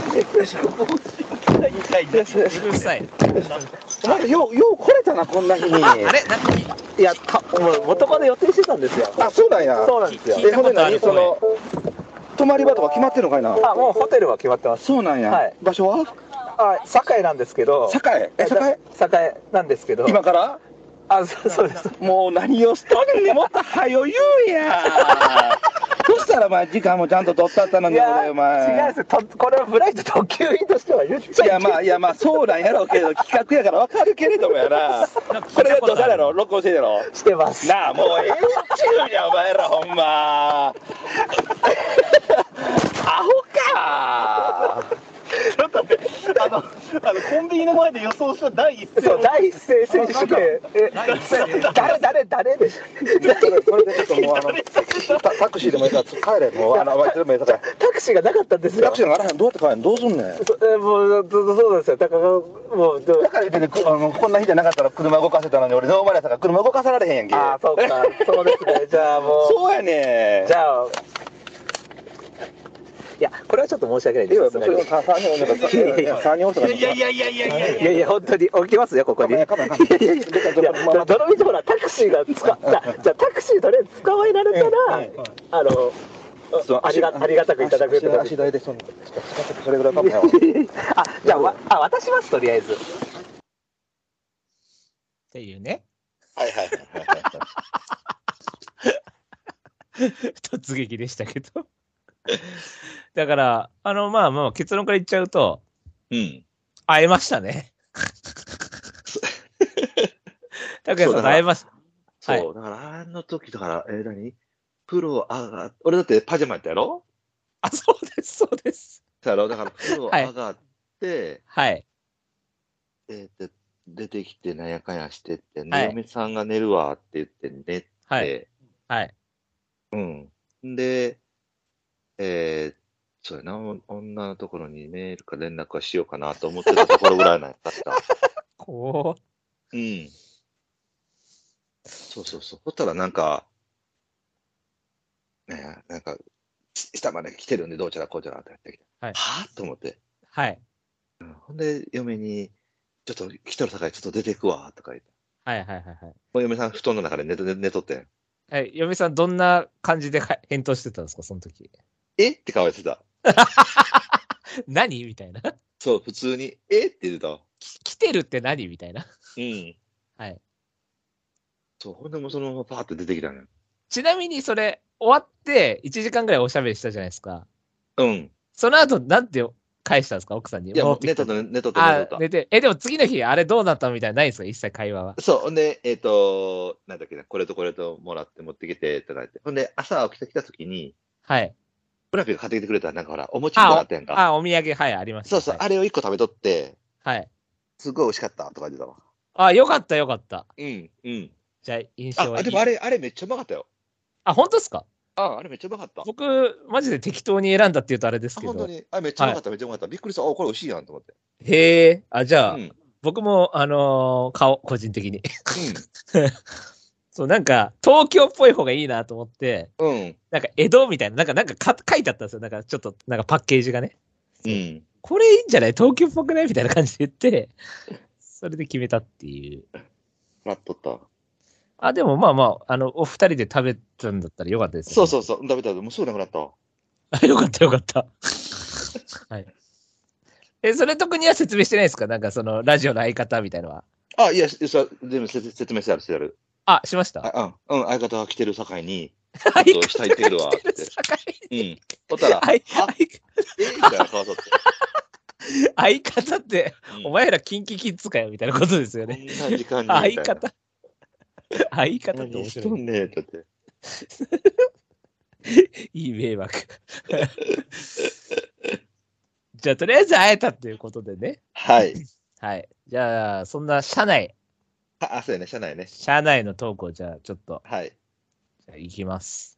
うるさい。 お前ようよう来れたな、こんな日に。 あれなんかいや、かもう元から予定してたんですよ。 あ、そうなんや。 そうなんですよ。 聞いたことあるえ、ほんで何その泊まり場とか決まってるのかいな。 あ、もうホテルは決まってます。 そうなんや。 はい。 場所は？ あ、堺なんですけど。 堺？え、堺？ 堺なんですけど。 今から？ あ、そうそうです。 もう何をしとんねん、もっと早よ言うんや。そしたらお前時間もちゃんと取ったったのに、俺お前。 違うんですと。これはフライト特急便としては言っちゃいいやまあいやまあそうなんやろうけど、企画やからわかるけれどもやな。これがどうさやろ、録音してんやろ。 してます。 なあもうええっちゅうんやお前らほんま。アホか。 ちょっと待って、あの、あのコンビニの前で予想した第一声。 そう、第一声選手で、え、誰、誰、誰でしょ。 それでちょっともうあのタタクシーでもいいから帰れ、もうあのあいつでもいいから。 タクシーがなかったんですよ。 タクシーがあらへん、どうやって帰るの、どうすんねん。 そえもう、そうそうですよ。だから、もう、 だから言ってね、あのこんな日じゃなかったら車動かせたのに、俺ノーマルやったから車動かされへんやんけ。 ああ、そうか、そうですね。じゃあもう、 そうやねん。 じゃあ、いや、これはちょっと申し訳ないです。 いや、それはさんにんおるからさんにんおるから。 いやいやいやいやいやいやいやいや、本当に置きますよ、ここに。いやいやいや、どのみちほら、タクシーが使っ、じゃあタクシーとりあえず捕まえられたら、あの、ありがありがたくいただくってこと足代でそのそれぐらいかもよ。 あ、じゃあ、わあ渡します、とりあえず。 っていうね。 はいはいはい。 突撃でしたけど。だから、あの、まあまあ、結論から言っちゃうと、 うん。 会えましたね。拓也さんと会えました。 そう、だからあの時だから、えー、何プロ上がっ、俺だってパジャマやったやろ？ あ、そうです、そうです。 そうやろ？だからプロ上がって、 はい。 えー、で出てきてなんやかんやしてって、 はいね、嫁さんが寝るわって言って寝て、 はい。はい。 うん。で、えー、そうやな、女のところにメールか連絡はしようかなと思ってたところぐらいなんやった。 こう。うん。そうそうそう。そしたらなんか、ね、なんか、下まで来てるんでどうちゃらこうちゃらってやってきて、 はい、 はぁと思って。 はい。 うん、ほんで、嫁に、ちょっと来とるさかいちょっと出てくわ、とか言って。 はいはいはいはい。 もう嫁さん布団の中で寝と、寝、寝とってん。 はい、嫁さんどんな感じで返答してたんですか、その時。 えって顔してた。 何みたいな。 そう、普通に、えって言ってた。 来てるって何みたいな。 うん。 はい。 そう、ほんでもそのままパーって出てきたのよ。 ちなみにそれ、終わっていちじかんぐらいおしゃべりしたじゃないですか。 うん。 その後、なんて返したんですか奥さんに。 いや、もう寝戻ってきてとった、寝とった、寝とあっ、た。 寝て、え、でも次の日、あれどうなったみたいなのないんですか一切会話は。 そう、ほんで、えっ、と、なんだっけな、これとこれともらって持ってきて、とか言って。ほんで、朝起きてきた時に、 はい。 ブラピが買ってきてくれた、なんかほら、お餅とかあったやんか。 あ、お土産、はい、ありました。 そうそう、 はい。 あれを一個食べとって、 はい。 すごい美味しかった、とか言ってたわ。 あ、よかった、よかった。 うん、うん。 じゃあ、印象はいあ、 い。 でもあれ、あれめっちゃうまかったよ。 あ、本当ですかあ、あれめっちゃうまかった。あ、 僕、マジで適当に選んだって言うとあれですけど。 本当に。あれめっちゃうまかった、めっちゃうまかった。びっくりした。あ、これ美味しいやん、と思って。 へえ、あ、じゃあ、 うん。うん。 僕も、あのー顔、個人的に。そう、なんか、東京っぽい方がいいなと思って、 うん。 なんか、江戸みたいな、なんか、なんかか書いてあったんですよ。なんか、ちょっと、なんかパッケージがね。 うん。 これいいんじゃない東京っぽくないみたいな感じで言って、それで決めたっていう。 なっとった。 あ、でもまあまあ、あの、お二人で食べたんだったらよかったですよ、 そうそうそう。食べたらもうすぐなくなったわ。 あ、よかったよかった。はい。え、それ特には説明してないですかなんかその、ラジオの相方みたいのは。 あ、いや、しそ全部説説明してある、してある。 あ、しましたあ、うん、うん、相方が来てる境に、 相ちょっと下行ってくるわってうん。ほったら、あ、 相えみたいな顔とって。 相方って、 うんお前らキンキキッズかよみたいなことですよね。 こんな時間にみたいな。 相方。相方って何面白い。 しとんねえって言って。 いい迷惑。じゃあ、とりあえず会えたっていうことでね。 はい。 はい。じゃあ、そんな社内、 あ、あそうやね、社内ね。 社内のトークをじゃあ、ちょっと、 はい。 じゃあ行きます。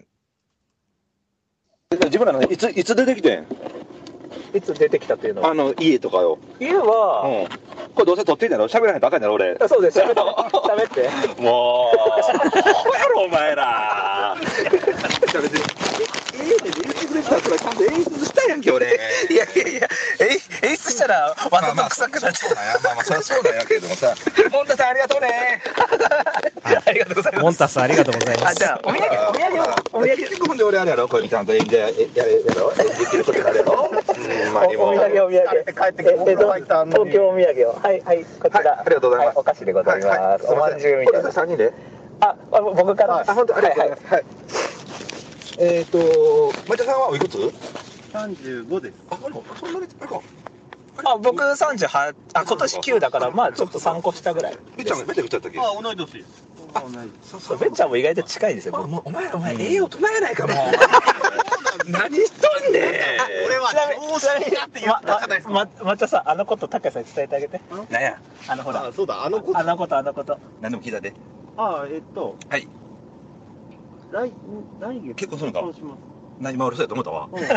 自分らのいついつ出てきてんいつ出てきたっていうのは。 あの家とかよ。 家は、 うん。これどうせ撮ってんだろ喋らないとあかんやろ俺。 あそうです。喋って。喋って。 もう、ほやろお前ら。喋って。ええねんで言ってくれたからちゃんと演出したやんけ俺。 いやいやいや、え演出したらわざと臭くなっちゃう。 まあまあそりゃそうなんやけれどもさ。本田さんありがとうね。 ありがとうございます。 モンタスありがとうございまあ、 す。 じゃあ、お土産、お土産を、お土産、 結局ほんで俺あれやろこれちゃんと演者ややれやろできることやれろ。うんまあおお土産、お土産。 帰ってきてえっと、東京お土産を。はい、はい、こちら。 はいありがとうございますはお菓子でございます。おまんじゅうみたいな。 さんにんで。 あ、あ僕から。 あ、本当ありがとうございます。はい。えっと、町田さんはおいくつ？ さんじゅうごです。 あ、そんなにあれか。 あ、僕さんじゅうはち、あ、今年きゅうだから、まあちょっとさんこ下ぐらい。 めっちゃんめっちゃくちゃったっけ？ あ、同い年です。 あ同い年。 そうそう。 べっちゃんも意外と近いですよ。僕もうお前お前ええ大人やないかもう。何しとんねん。 俺はちなみに、ちなみに、ま、ま、ま、またさ、あのこと、高橋さんに伝えてあげて。 なんや。 あの、ほらあ、、そうだ、あの子。 あのこと、あのこと。 何でも聞いたで。 あ、えっと。 はい。 来、来月。 結婚するのか結婚します。 何今俺そうやと思ったわ。 うん。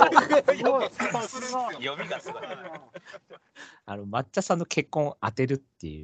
読みがすごい。 あの、抹茶さんの結婚を当てるっていう。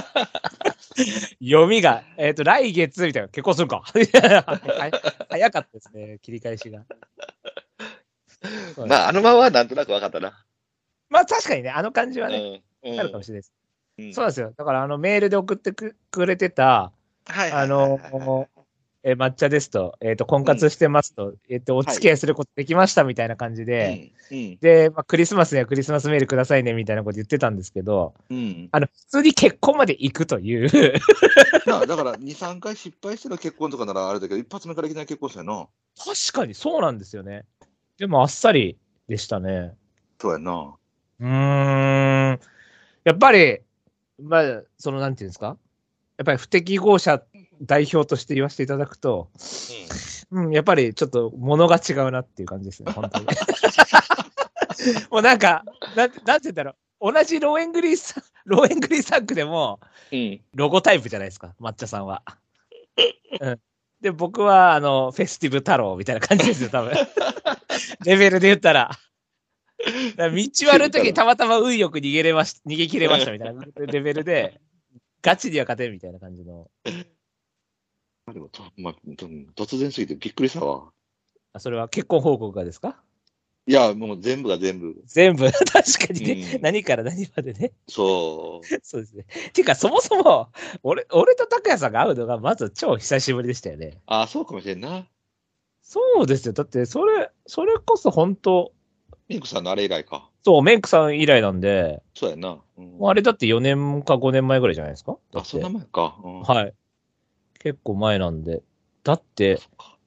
読みが、えっ、と、来月みたいな、結婚するか。はい早かったですね、切り返しが。そうまあ、あのままはなんとなく分かったな。 まあ、確かにね、あの感じはね、 うん。うんあるかもしれないです。 うんそうなんですよ。だから、あの、メールで送ってくくれてた、 はいあの、えー抹茶ですと、えっ、と、婚活してますと、えっ、と、お付き合いすることできましたみたいな感じで、 うん。うん。 で、まあ、クリスマスにはクリスマスメールくださいねみたいなこと言ってたんですけど、 うん。 あの、普通に結婚まで行くという、 まあ、だから、に、さんかい失敗しての結婚とかならあれだけど、一発目からいきなり結婚したよな。 確かにそうなんですよね。でもあっさりでしたね。 そうやんな。 うーん。やっぱり、まあ、その、なんていうんですかやっぱり不適合者代表として言わせていただくと、うん、やっぱりちょっと物が違うなっていう感じですね、本当に。もうなんか、なんて、なんて言うんだろう。同じローエングリーサ、ローエングリーサンクでも、 うん。 ロゴタイプじゃないですか、抹茶さんは。うん、で、僕は、あの、フェスティブ太郎みたいな感じですよ、多分。レベルで言ったら。だから道悪い時にたまたま運よく逃げれまし、逃げ切れましたみたいなレベルで、ガチには勝てるみたいな感じの。 まあでも、とまあ、と突然すぎてびっくりしたわ。 あそれは結婚報告がですかいや、もう全部が全部。 全部、確かにね、 うん何から何までね。 そう。 そうですね。ていうか、そもそも、俺、俺と拓也さんが会うのがまず超久しぶりでしたよね。 ああ、そうかもしれんな。 そうですよ。だって、それ、それこそ本当、 ミンクさんのあれ以来か。 そう、メンクさん以来なんで、 そうやんな。うんもうあれだってよねんかごねんまえぐらいじゃないですかだあ、 ってそんな前か。うんはい。結構前なんで。だって、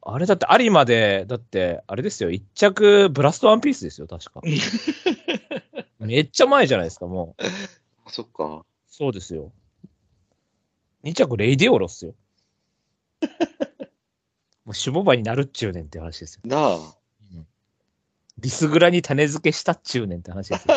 あれだって有馬で、だって、あれですよ、一着ブラストワンピースですよ、確か。めっちゃ前じゃないですか、もう。 あ、そっか。 そうですよ。二着レイディオロっすよ。もう守護馬になるっちゅうねんって話ですよ。 なあ。 ビスグラに種付けしたっちゅうねんって話ですよ。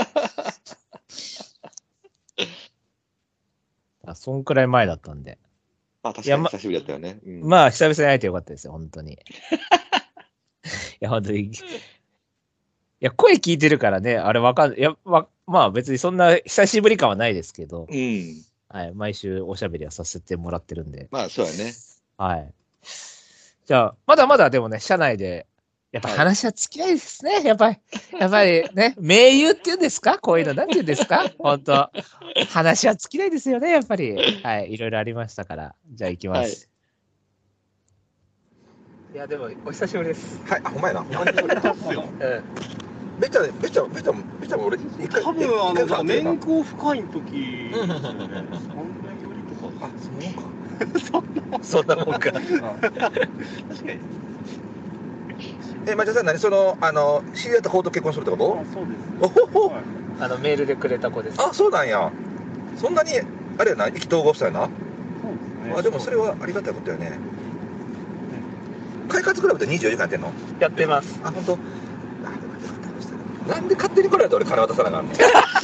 あ、そんくらい前だったんで。 まあ確いやまかに久しぶりだったよね。うんまあ、久々に会えてよかったですよ、本当に。いや、本当に。いや、声聞いてるからね、あれわかんない。いや、わまあ別にそんな久しぶり感はないですけど、 うん。 はい、毎週おしゃべりはさせてもらってるんで、 まあそうやね。 はい。じゃあ、まだまだでもね、社内で、やっぱ話は尽きないですね、やっぱり。やっぱりね、盟友っていうんですかこういうの、なんて言うんですか本当話は尽きないですよね、やっぱり。はい、いろいろありましたから。じゃあ行きます。い、や、でも、お久しぶりです。 はい、あ、ほんまやな。 そうっすよ。 うん。 べちゃ、べちゃ、べちゃ、べちゃも俺、一回、 多分あの、 一回会ってるな年功深い時、 うんさんねんぶりとか。 あ、そうか。 そんなもんか。 確かに。 え、まちゃさん、何その、あの、知り合った子と結婚するってこあ、そうです。 とおほほはいあの、メールでくれた子です。 あ、そうなんや。そんなに、あれやな、意気投合したよな。 そうですね。 あ、でもそれはありがたいことやね。快活クラブってにじゅうよじかんやってんのやってます。 あ、本当。なんで勝手に来られて俺金渡さなあかんの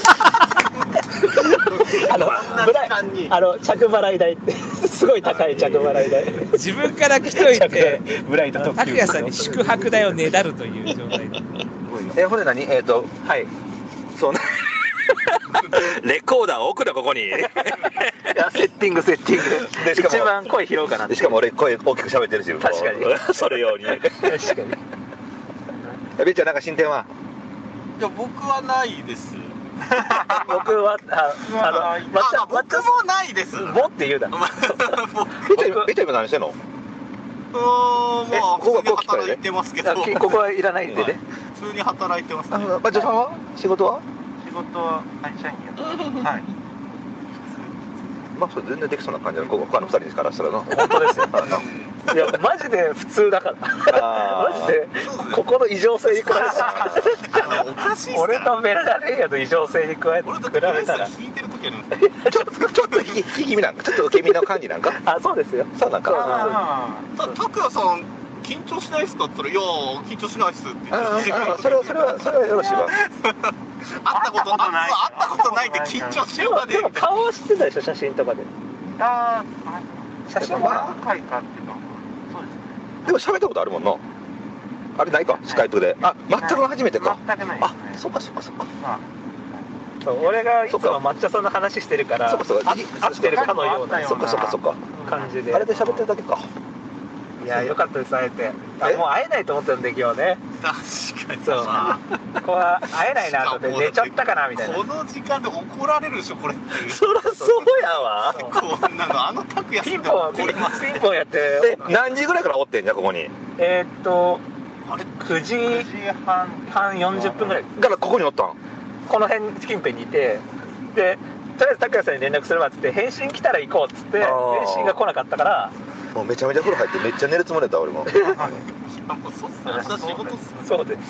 あの、ブライあの、着払い代って、すごい高い着払い代。自分から来といて、 ブライト特急拓也さんに宿泊代をねだるという状態で。 え、ほんで何えっ、ー、と、 はい。 そうな。レコーダー置くな、ここに。 いや、セッティング、セッティング。 でしかも一番声拾うかなって。 しかも俺声大きく喋ってるし。 確かにそれ用に。 確かに。 べっちゃんなんか進展は。 いや、僕はないです。 僕は、あ、あの、また、また、 もないです。 もって言うな。 べっちゃん、べっちゃん今何してんのうーん、 えまあ、 ここ普通にここ来たよね働いてますけど、 ここはいらないんでね。 普通に働いてますあね。 のまちゃさんは仕事は仕事は会社員やってはい。 まあ、それ全然できそうな感じの、ここ、他の二人ですからしたらな。 本当ですよ。いや、マジで普通だから。 あマジで、ここの異常性に比べたら、 あのおかしいっす俺とベルラレイヤの異常性に加えて俺と比べたら、 聞いてる時あるんですよ。 ちょっと、ちょっと引き気味なんか、ちょっと受け身の感じなんか。 あ、そうですよ。 そうなんか。 ああ、た拓也さん緊張しないですかって言ったら、いやー緊張しないっすって言あって。 あ、それは、それは、それはよろしいわ。 会ったことない。会ったことないって緊張しでも、 ようがねでも顔は知ってたでしょ、写真とかで。 あ写真まあはあ、いかっていうか、そうです。 でも喋ったことあるもんな。あれないか、スカイプで。あ、全く初めてか。 全くないあ、そっかそっかそっか。 そう俺がいつも抹茶さんの話してるから、 そっかそっか。 あ合ってるかのようなそっかそっかそっか。 感じで。 あれで喋ってるだけか。 いや、よかったです、会えて。あえもう会えないと思ったんで、今日ね。 確かに。 そうまここは会えないなと思って、寝ちゃったかなみたいな。 この時間で怒られるでしょ、これっていう。 そらそうやわ。 こんなの、あの拓也さんでピンポン、ピン怒ります。 ピンポンやって、 え、何時ぐらいからおってんじゃん、ここに。 えーっと、 あれ、 くじ半はんよんじゅっぷんぐらい、 だからここにおったん。 この辺、近辺にいて、で、とりあえず拓也さんに連絡するわっつって、返信来たら行こうっつって、 あー返信が来なかったから、 もうめちゃめちゃ風呂入ってめっちゃ寝るつもりだった俺も。 いや、もうそうっすね。明日仕事っす。 そうで。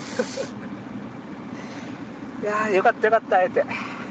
いやー、よかったよかった、会えて。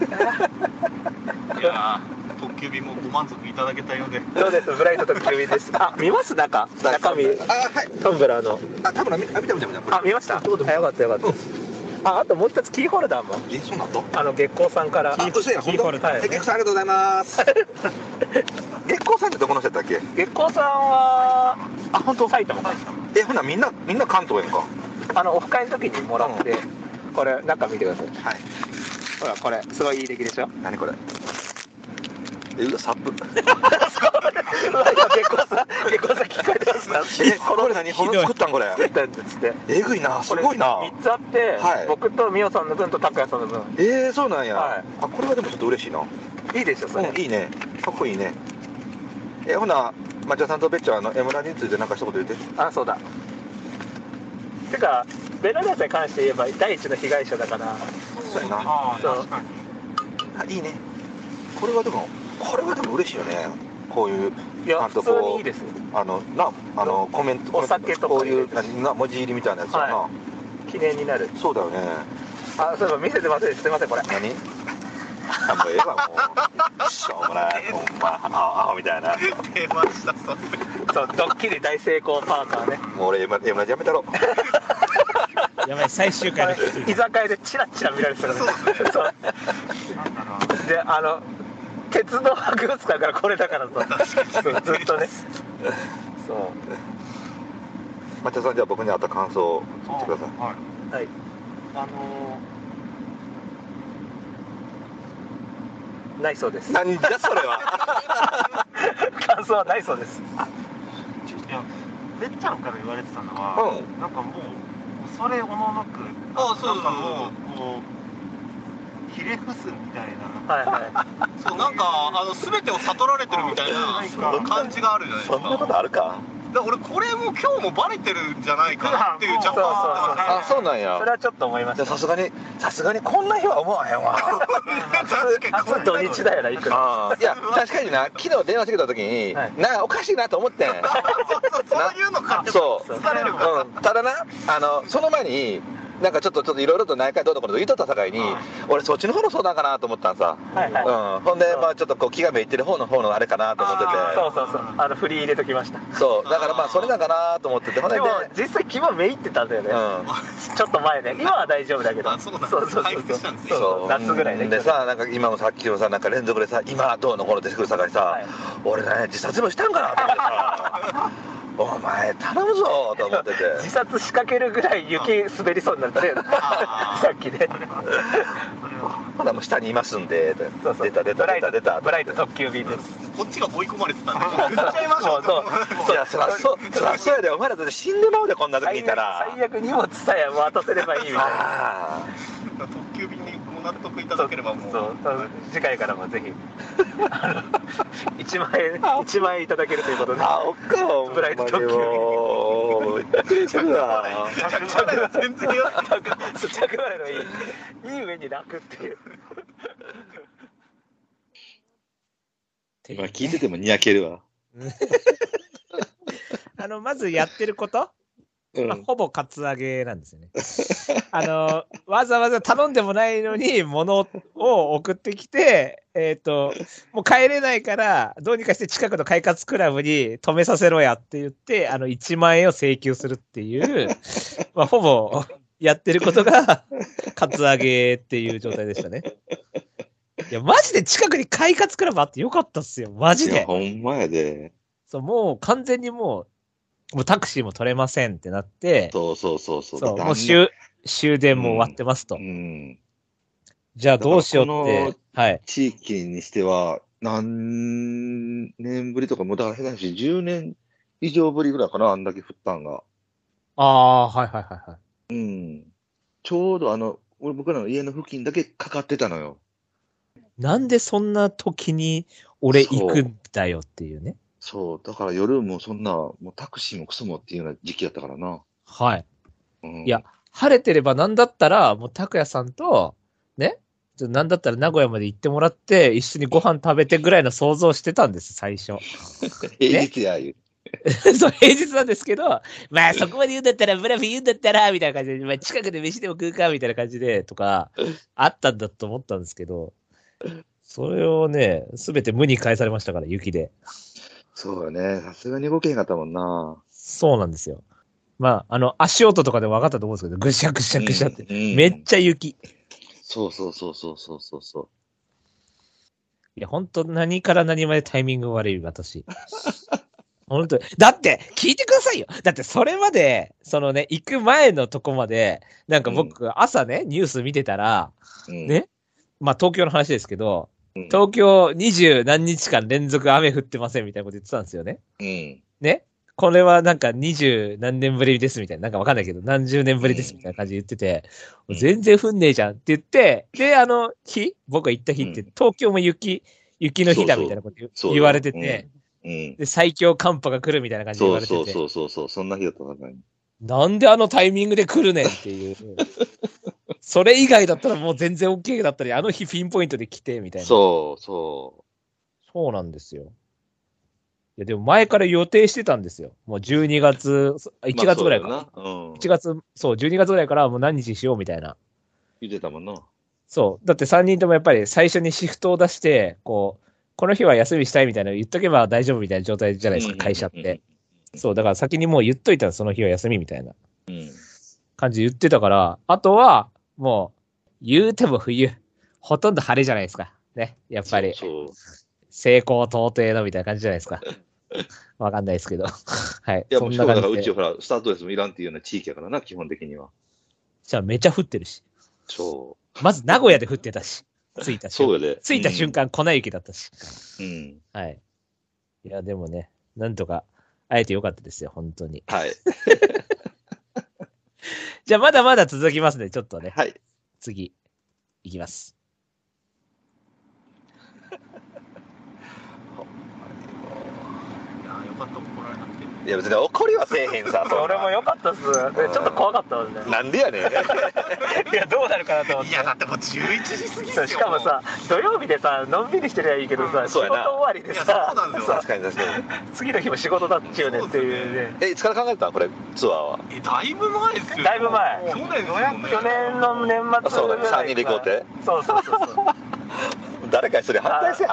いやー、特急便もご満足いただけたようで。 どうです、ブライトとキウイです。あ、見ます中、中身、 あ、はい。 トンブラーの。 あ、多分見た見た見た見た。 あ、見ました。あ、よかったよかった。あ、あともう一つキーホルダーも。 え、そうなんと。 あの月光さんから。 あ、嘘や、 キーホルダー。 え、月光さんありがとうございます。月光さんってどこの人だったっけ。 月光さんは、あ、本当埼玉か。 え、ほなみんなみんな関東やんか。 あのオフ会の時にもらって、これ中見てください。 はい。 ほらこれすごいいい出来でしょ。 何これ。え、うわ、サップ。 月光さん、月光さん聞こえてますか。 え、これ何、骨作ったんこれ。 作ったんですって。 えぐいな、すごいな。 みっつあって、 はい僕とみおさんの分と拓也さんの分。 えー、そうなんや。 はいあ、これはでもちょっと嬉しいな。 いいでしょそれ。 うん、いいね。かっこいいね。え、ほな、町田さんとべっちゃん、あの、エムラについてなんか一言言って。 あ、そうだ。てかベラダースに関して言えば第一の被害者だから。 そうやな。 ああ、 そう確かに。 あ、いいね。これはでも、これはでも嬉しいよね。 こういういや、 ちゃんと普通にこいいですよ。 うあのなあのコメントお酒とかこういう何な文字入りみたいなやつやな、 は記念になる。 そうだよね。 あ、そういえば見せてますすいません、これ。 何あもうええわもうしょうもないほんまああみたいな。 出ましたそれ。 そう、ドッキリ大成功パーカーね。 もう俺今今やめたろ。 やばい、最終回の居酒屋でチラチラ見られてたからね。そうで、あの鉄道博物館からこれだからさ、そうずっとね。そう。 抹茶さん、じゃあ僕にあった感想を言ってください。 はい。 はい。 あのないそうです。 なんじゃそれは。 感想はないそうです。 いや、べっちゃんから言われてたのは、 うなんかもう、それおののく、 あそうそうそうなんかもう、こう、ひれ伏すみたいな、 はいはそうなんかあの全てを悟られてるみたいな感じがあるじゃないですか。 そんなことあるか。 だから俺これも今日もバレてるんじゃないかなっていう若干あ、そうなんい。 やそ。れはちょっと思いました。 じゃあさすがにさすがにこんな日は思わへんわ。 確かにこ初土日だよな、いくら。 あいや確かにな、昨日電話してきた時に、 はいなおかしいなと思ってん。 そういうのかそうそう疲れるかうん、ただな、あのその前に、なんかちょっと、ちょっといろいろと内科どうのこうの言いとった境に、俺、そっちの方の相談かなと思ったんさ、 はいはい。 うん、ほんで、まあ、ちょっとこう気がめいってる方の方のあれかなと思ってて、 そうそうそう。あの振り入れときました。 そう、だからまあ、それなんかなと思ってて、ほんで、 でも実際気はめいってたんだよね。 うん、 ちょっと前ね。今は大丈夫だけど。 あそうなんだそうそうそう回復したんですねそうそう夏ぐらいね。 でさ、なんか今もさっきもさ、なんか連続でさ、今どうのこうの出てくるさかいさ、 はい俺ね、自殺もしたんかなと思ってさ、お前、頼むぞと思ってて。 自殺仕掛けるぐらい雪滑りそうになってさっきね。 ほなもう下にいますんで、 そうそう出た出た出た出た。 ブライト特急便です。 こっちが追い込まれてたんで言っちゃいましょうそうそういや、そらそう、そらそうやで、お前らだって死んでまうで、こんな時にいたら。 最悪荷物さえ渡せればいいみたいな。 あ特急便にご納得いただければもうそうそう次回からもぜひあのいちまんえんいちまんえんいただけるということで。 あ、おっかもブライト特急便もう、びっくりするわ。 全然よそう着払いのいいいい上に楽っていう。 今聞いててもにやけるわ。 あの、まずやってることまあうん。 ほぼカツアゲなんですよね。あの、わざわざ頼んでもないのに、物を送ってきて、えっ、と、もう帰れないから、どうにかして近くの快活クラブに止めさせろやって言って、あの、いちまんえんを請求するっていう、まあ、ほぼやってることが、カツアゲっていう状態でしたね。いや、マジで近くに快活クラブあってよかったっすよ。マジいや、 で。 ほんまやで。 そう、もう完全にもう、もうタクシーも取れませんってなって、 そうそうそうそう。 そう、 だってあんなもう終終電も終わってますと。 うん。 じゃあどうしようっだからてこ。 はい。 地域にしては、何年ぶりとか、もうだから下手なし、じゅうねん以上ぶりぐらいかな、あんだけ降ったんが。 ああ、はいはいはいはい。 うん。ちょうどあの、俺僕らの家の付近だけかかってたのよ。 なんでそんな時に俺行くんだよっていうね。 そう。だから夜もそんな、もうタクシーもクソもっていうような時期やったからな。 はい。 うん、 いや、晴れてればなんだったら、もう拓也さんと、ね、ちょなんだったら名古屋まで行ってもらって、一緒にご飯食べてぐらいの想像してたんです、最初。 平日やいう。 そう、平日なんですけど、まあそこまで言うんだったら、ブラフィー言うんだったら、みたいな感じで、まあ近くで飯でも食うか、みたいな感じで、とか、あったんだと思ったんですけど、それをね、すべて無に返されましたから、雪で。 そうよね。さすがに動けへんかったもんな。 そうなんですよ。まあ、あの、足音とかでも分かったと思うんですけど、ぐしゃぐしゃぐしゃって。 うんうんめっちゃ雪。 そうそうそうそうそうそうそう。 いや、本当何から何までタイミング悪い、私。本当に。だって、聞いてくださいよ。だって、それまで、そのね、行く前のとこまで、なんか僕、朝ね、ニュース見てたら、 うん、 ね、まあ、東京の話ですけど、 うん東京二十何日間連続雨降ってませんみたいなこと言ってたんですよね。 うん。 ね。これはなんか二十何年ぶりですみたいな、なんかわかんないけど、何十年ぶりですみたいな感じで言ってて、 うん全然降んねえじゃんって言って、で、あの日、僕が行った日って、 うん東京も雪、雪の日だみたいなこと言そう言われてて、 うん。 で、最強寒波が来るみたいな感じで言そうそうわれてて、 そうそうそう、そんな日だったからね。 なんであのタイミングで来るねんっていう。それ以外だったらもう全然 OK だったり、あの日ピンポイントで来て、みたいな。 そうそそうなんですよ。 や、でも前から予定してたんですよ。もうじゅうにがつ、いちがつぐらいか。 まあそうだよな。うん。 いちがつ、そう、じゅうにがつぐらいからもう何日しようみたいな。 言ってたもんな。 そう。だってさんにんともやっぱり最初にシフトを出して、こう、この日は休みしたいみたいなの言っとけば大丈夫みたいな状態じゃないですか、会社って。そう、だから先にもう言っといたらその日は休みみたいな感じで言ってたから、あとは、もう、言うても冬、ほとんど晴れじゃないですか。ね、やっぱり。 そうそう成功到底のみたいな感じじゃないですか。わかんないですけど。はい。 いや、もうしかもだからうちじほら、スタートレスもいらんっていうような地域やからな、基本的には。 ゃあめちゃ降ってるし。 そまず名古屋で降ってたし。着いたう。 し。 そうやで。 着いた瞬間、粉雪だったし。 うん。うん。 はい。いや、でもね、なんとか会えてよかったですよ、本当に。 はい。 じゃあまだまだ続きますね、ちょっとね。 はい。 次、いきます。 いや、よかった、怒られなくて。 いや、別に怒りはせえへんさ。 俺も良かったっす。ちょっと怖かったですね。 なんでやねん。 いや、どうなるかなと思って。 いや、だってもうじゅういちじ過ぎっすよ。 しかもさ、土曜日でさ、のんびりしてりゃいいけどさ、仕事そうやな終わりでいや、 さそう、なんですよ。 確かに確かに。 次の日も仕事だっちゅうねんっていうね。 え、いつから考えてたんこれ、ツアーは。 え、だいぶ前ですよ。 だいぶ前去年ですよね。 去年の年末そうだね、 ぐらいさんにんで行こうって。 そうそうそうそう。 誰か一人反対せや。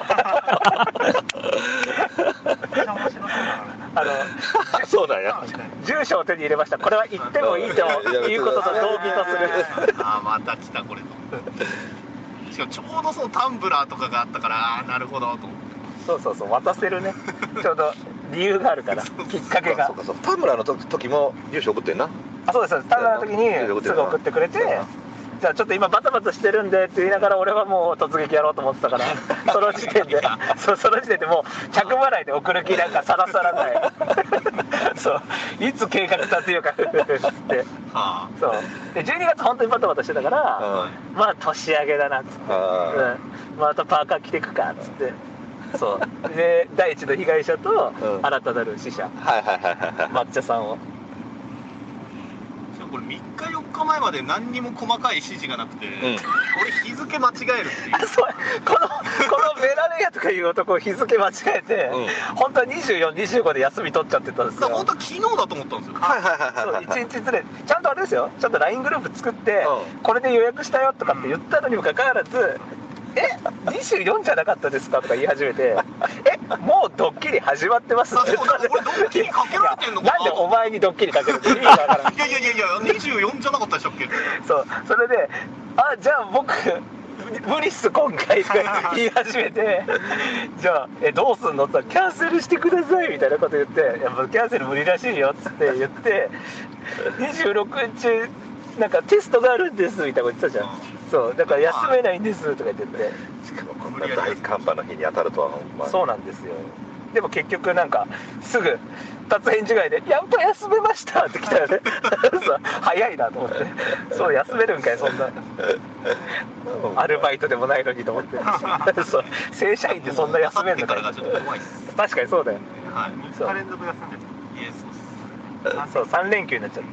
あの、 そうなんや。 住所を手に入れました。これは言ってもいいということと同義とする。 あー、また来た、これと。しかもちょうどそのタンブラーとかがあったから、あーなるほど、と思って。 そうそうそう、渡せるね。ちょうど理由があるから、きっかけがそう。かそうか。田村の時も住所送ってんな。 あ、そうです、そうです。田村の時にすぐ送ってくれて、じゃあちょっと今バタバタしてるんでって言いながら俺はもう突撃やろうと思ってたからその時点でそ, その時点でもう着払いで送る気なんかさらさらないそういつ計画立てようかってはそうでじゅうにがつ本当にバタバタしてたからうん。 まあ年明けだなっつって、 あうん、またパーカー着てくかっつってそうで第一の被害者とうん新たなる死者あ。はいはいはいはいはい。 抹茶さんをあ。しかもこれみっかよっかまえまで何にも細かい指示がなくて、 ん俺日付間違えるっていう。 あそうこのこのベラレイヤとかいう男日付間違えて、 うん本当はにじゅうよん、にじゅうごで休み取っちゃってたんですよ。 本当は昨日だと思ったんですよ。 はいはいはいそうはいはい。 いちにちずれちゃんとあれですよちゃんと ライン グループ作って、 うんこれで予約したよとかって言ったのにもかかわらず「えにじゅうよんじゃなかったですか?」とか言い始めて「えもうドッキリ始まってます」 あそうだ俺ドッキリかけられてんのかななんでお前にドッキリかけるって意味わからんいやいやいやいや、にじゅうよんじゃなかったでしたっけ？ そうそれで「あじゃあ僕無理っす今回」とか言い始めて「じゃあえどうすんの?」って言ったら「キャンセルしてください」みたいなこと言って「やっぱキャンセル無理らしいよ」っつって言ってにじゅうろくにちなんかテストがあるんですみたいなこと言ってたじゃん、そうだから休めないんですとか言ってて、 しかもこんな大寒波の日に当たるとはほんまに。 そうなんですよ。でも結局なんかすぐ達返事外で「やっぱ休めました」って来たよねそう早いなと思ってそう休めるんかいそんなアルバイトでもないのにと思ってそう正社員ってそんな休めんのかい明後日からがちょっと怖いです。 確かにそうだよはい。 そうさん連続休んでた。 いや、そうっす。 あそうさん連休になっちゃった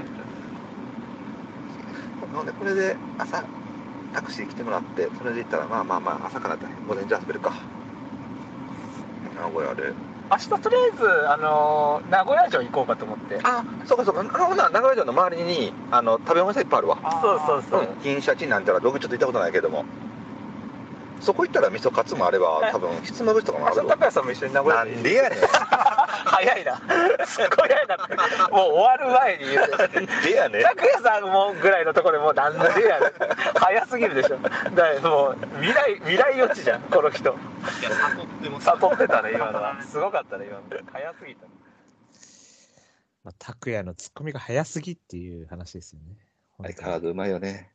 ほんでこれで朝タクシー来てもらってそれで行ったらまあまあまあ朝からだ午前中遊べるか名古屋で。 明日とりあえず、あのー名古屋城行こうかと思ってあ、そうかそうか。あほな名古屋城の周りにあの食べ物屋さんいっぱいあるわ。 そうそうそう、 うん、金シャチなんてのは僕ちょっと行ったことないけども、そこ行ったら味噌カツもあれば多分ひつまぶしとかもあるわ。 明日高谷さんも一緒に名古屋なんでやねん。 早いなすごい早いなってもう終わる前に言ってでやねん。 拓也さんもぐらいのところでもうなんでやねん早すぎるでしょだからもう未来未来予知じゃんこの人いや、悟ってます。 悟ってたね今のはすごかったね今の早すぎたまあ、拓也のツッコミが早すぎっていう話ですよね。 相変わらずうまいよね。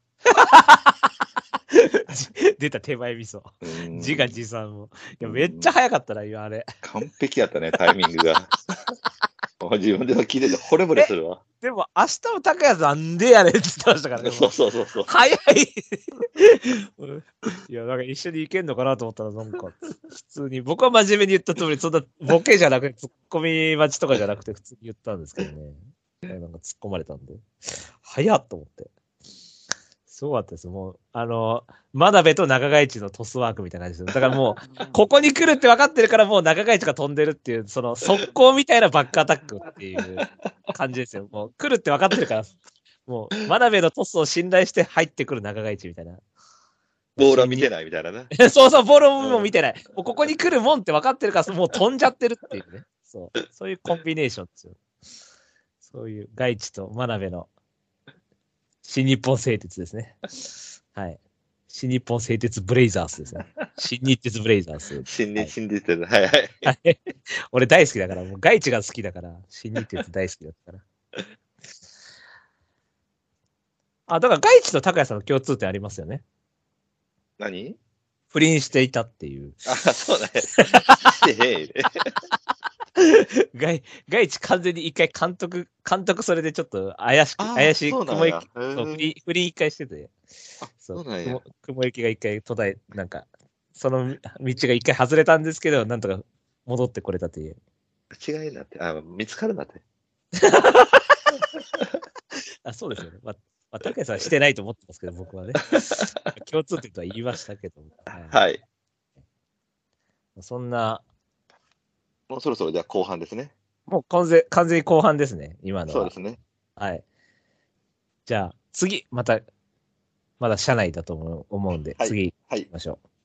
出た手前味噌。 うん自画自賛も。いや、めっちゃ早かったな、今あれ。 完璧やったね、タイミングが。もう自分でも聞いてて惚れ惚れするわ。 でも、明日も拓也さんなんでやねんって言ってましたからね。 そうそうそうそう。 早いいや、なんか一緒に行けんのかなと思ったら、なんか、普通に、僕は真面目に言った通り、そんなボケじゃなくて、ツッコミ待ちとかじゃなくて、普通に言ったんですけどね。なんか突っ込まれたんで、早っと思って。 すごかったです。もう、あの、真鍋と中川市のトスワークみたいな感じです。だからもう、ここに来るって分かってるから、もう中川市が飛んでるっていう、その速攻みたいなバックアタックっていう感じですよ。もう、来るって分かってるから、もう、真鍋のトスを信頼して入ってくる中川市みたいな。 ボールは見てないみたいなね。 そうそう、ボールも見てない。もうここに来るもんって分かってるから、もう飛んじゃってるっていうね。そう。そういうコンビネーションですよ。そういう、外地と真鍋の新日本製鉄ですね。はい。新日本製鉄ブレイザースですね。新日鉄ブレイザース。 新日、新日鉄。はいはい。 はい。俺大好きだから、もう外地が好きだから、新日鉄大好きだったから。あ、だから外地と高谷さんの共通点ありますよね。 何？ 不倫していたっていう。 あ、そうだね。してへん。 外、外地完全に一回監督、監督それでちょっと怪しく、怪しい雲行き、そう不倫、不倫一回してて。 そう、そうなんや。 雲行きが一回途絶え、なんか、その道が一回外れたんですけど、なんとか戻ってこれたという。 違いになって、あ、見つかるなって。あ、 そうですよね。まあまあ、高谷さんはしてないと思ってますけど、僕はね。共通点とは言いましたけども。 はい。 そんな。 もうそろそろじゃあ後半ですね。 もう完全、完全に後半ですね、今のは。 そうですね。 はい。じゃあ、次、また、まだ社内だと思う思うんで、はい、次行きましょう。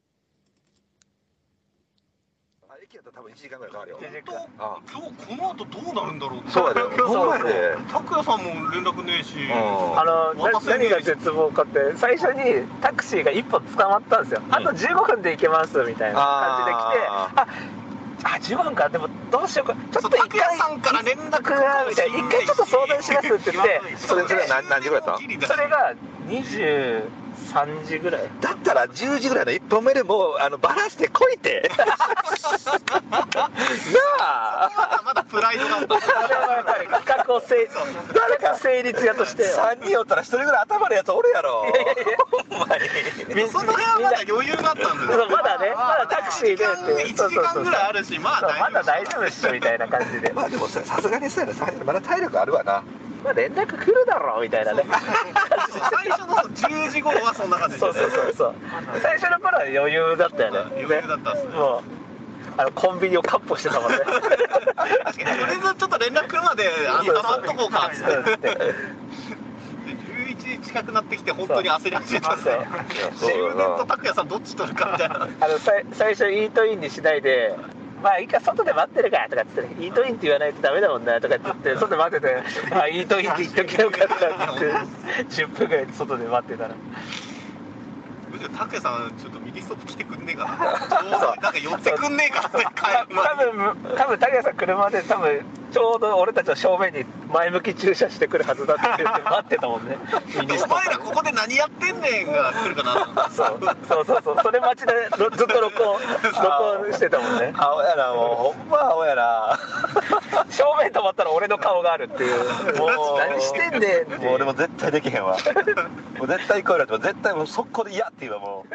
駅やったら多分いちじかんぐらいかかるよ。 今日この後どうなるんだろう。 そうだよ。そうだよ。 拓也さんも連絡ねえし。 あの何が絶望かって最初にタクシーが一本捕まったんですよ。あとじゅうごふんで行けますみたいな感じで来て、あ、あじゅうごふんかでもどうしようかちょっと一回さんから連絡がみたいな一回ちょっと相談しますって言って、 それそれ何何時ぐらいだった？ それがにじゅうさんじぐらいだったらじゅうじぐらいのいっぽんめでもうあのバラしてこいてなあまだプライドがそれはやっぱり企画を成立誰か成立やとしてさんにんおったらひとりぐらい頭のやつおるやろ。 いやいやその辺はまだ余裕があったんですよ。 まだねまだタクシーでいちじかんぐらいあるしまあまだ大丈夫っしょみたいな感じでまあでもさすがにそうやなまだ体力あるわな。 まあ連絡来るだろうみたいなね最初のじゅうじ頃はそんな感じでそうそうそうそう最初の頃は余裕だったよね。 余裕だったっすね。 もうあのコンビニをカッポしてたもんね確かにとりあえずちょっと連絡来るまであの黙っとこうかっつってじゅういちじ近くなってきて本当に焦り始めたんで終電と拓也さんどっち取るかみたいなあのさ最初イートインにしないでまあいいか外で待ってるかとかっつってイートインって言わないとダメだもんなとかって言って外で待っててあイートインって言っときゃよかったって言ってじゅっぷんぐらい外で待ってたら拓也さんちょっと右ストップ来てくんねえかななんか寄ってくんねえかな多分多分拓也さん車で多分ちょうど俺たちの正面に前向き駐車してくるはずだって言って待ってたもんねお前らここで何やってんねんが来るかなそうそうそうそうそれ待ちでずっと録音録音してたもんね青やなもうほんま青やな正面止まったら俺の顔があるっていうもう何してんねんってもう俺も絶対できへんわもう絶対こうやって絶対もう速攻で嫌って言うわもう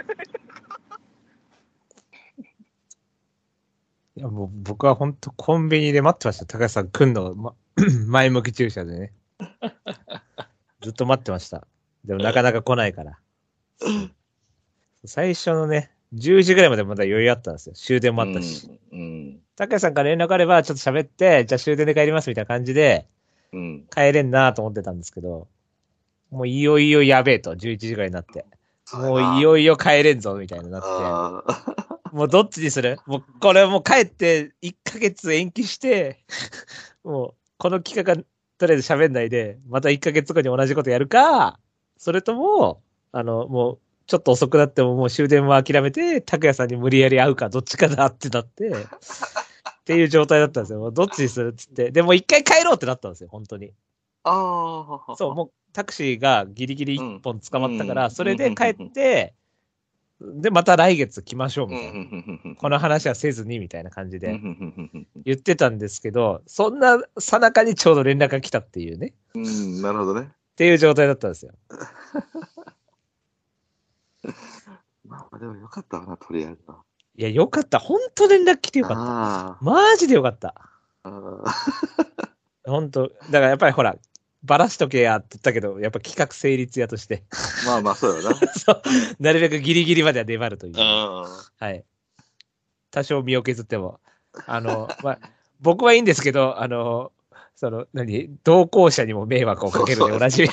いやもう僕は本当コンビニで待ってました。高橋さん来んの、ま、前向き駐車でね。ずっと待ってました。でもなかなか来ないから。最初のね、じゅうじぐらいまでまだ余裕あったんですよ。終電もあったし。うんうん、高橋さんから連絡あればちょっと喋って、じゃあ終電で帰りますみたいな感じで、うん、帰れんなと思ってたんですけど、もういよいよやべえと、じゅういちじぐらいになって。もういよいよ帰れんぞみたいになって。もうどっちにする？もうこれもう帰っていっかげつ延期して、もうこの企画がとりあえず喋んないで、またいっかげつごに同じことやるか、それとも、あの、もうちょっと遅くなってももう終電は諦めて、拓也さんに無理やり会うか、どっちかだってなって、っていう状態だったんですよ。もうどっちにするっつって。でも一回帰ろうってなったんですよ、本当に。 ああ。 そう、もうタクシーがギリギリ一本捕まったから、うん、それで帰って、で、また来月来ましょうみたいな。この話はせずにみたいな感じで言ってたんですけど、そんなさなかにちょうど連絡が来たっていうね。 うん、なるほどね。 っていう状態だったんですよ。 まあでもよかったな、とりあえずな。 いや、よかった。本当連絡来てよかった。マジでよかった。本当。だからやっぱりほら、 バラしとけやって言ったけど、やっぱ企画成立やとして。 まあまあ、そうよな。 そう。なるべくギリギリまでは粘るという。 あはい。多少身を削っても。あの、まあ、僕はいいんですけど、あの、その、何、同行者にも迷惑をかけるで同じ。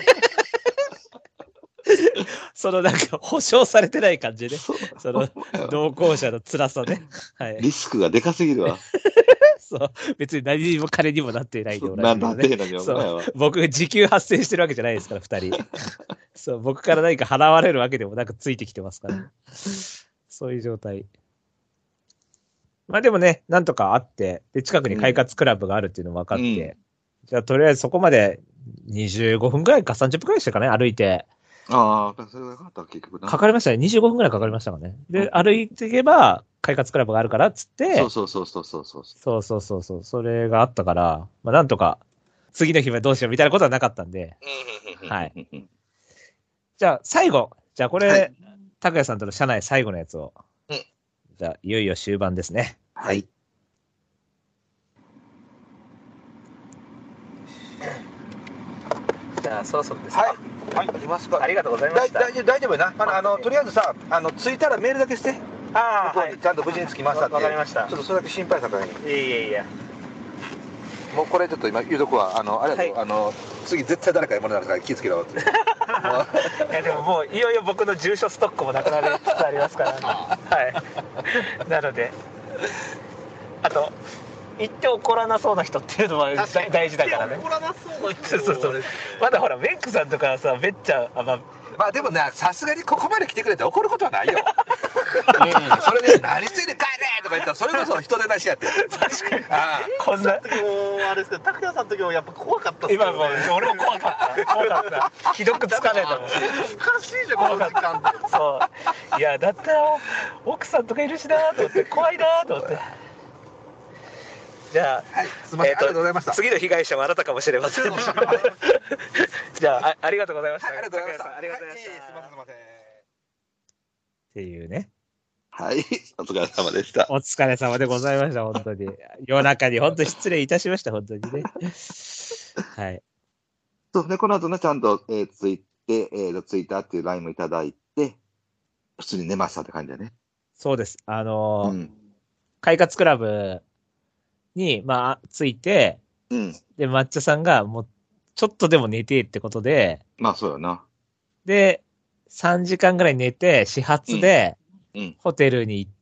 そのなんか保証されてない感じで、その同行者の辛さね。はい。 リスクがでかすぎるわ。 そう。別に何にも金にもなっていないで同じで、ね。 なっていないそう。僕、時給発生してるわけじゃないですから、二人。そう。僕から何か払われるわけでもなくついてきてますから。そういう状態。まあでもね、なんとかあって、で、近くに快活クラブがあるっていうのも分かって、うん、じゃあとりあえずそこまでにじゅうごふんくらいかさんじゅっぷんくらいでしたかね、歩いて。 ああ、それがかかった結局な。 かかりましたね。にじゅうごふんくらいかかりましたかね。で、うん、歩いていけば、快活クラブがあるからっつって。 そうそうそうそうそうそう。 そうそうそうそう。それがあったから、まあなんとか、次の日はどうしようみたいなことはなかったんで。はい。じゃあ最後。じゃあこれ、はい、拓也さんとの社内最後のやつを。うん、じゃあいよいよ終盤ですね。 はい。 じゃあそろそろですか。 はい。はい、いますか。 ありがとうございました。 大丈夫、大丈夫よな。あの、あのとりあえずさ、あの着いたらメールだけして。 ああ、はい。 ちゃんと無事に着きましたって。 わかりました。 ちょっとそれだけ心配させない。 いやいやいや。 もうこれちょっと今言うとこはあのあれだと、はい、あの次絶対誰かにもらうから気をつけろって。いやでももういよいよ僕の住所ストックもなくなりつつありますから、ね、はい。なので、あと言って怒らなそうな人っていうのは大事だからね。 怒らなそうな人。 そうそうそう。まだほらメンクさんとかさめっちゃあまあ。 まあでもね、さすがにここまで来てくれて怒ることはないよ。うん、それで何ついて帰れとか言ったらそれこそ人手なしやって。 確かに。ああ、こんな時もあれですけど、拓也さんの時もやっぱ怖かったっすよね。 今も俺も怖かった。怖かった。既読つかないと思う。 おかしいじゃんこの時間って。 そう。いやだったら奥さんとかいるしなと思って怖いなと思って。じゃあ、 はい、すみません、えー、ありがとうございました。 次の被害者はあなたかもしれません。じゃあ、あ、ありがとうございました。 はい、ありがとうございました。 ありがとうございました。 はい、すみません、すみません。 っていうね。 はい、お疲れ様でした。 お疲れ様でございました、本当に。夜中に本当失礼いたしました、本当にね。はい。 そうね、この後ね、ちゃんと、えー、ツイて、えー、ツイッターっていう ライン もいただいて、普通に寝ましたって感じだね。 そうです。あのー、 うん、 快活クラブに、まあ、ついて、 うん、 で、抹茶さんが、もう、ちょっとでも寝てってことで、 まあ、そうよな。 で、さんじかんぐらい寝て、始発で、 うん、 ホテルに行って、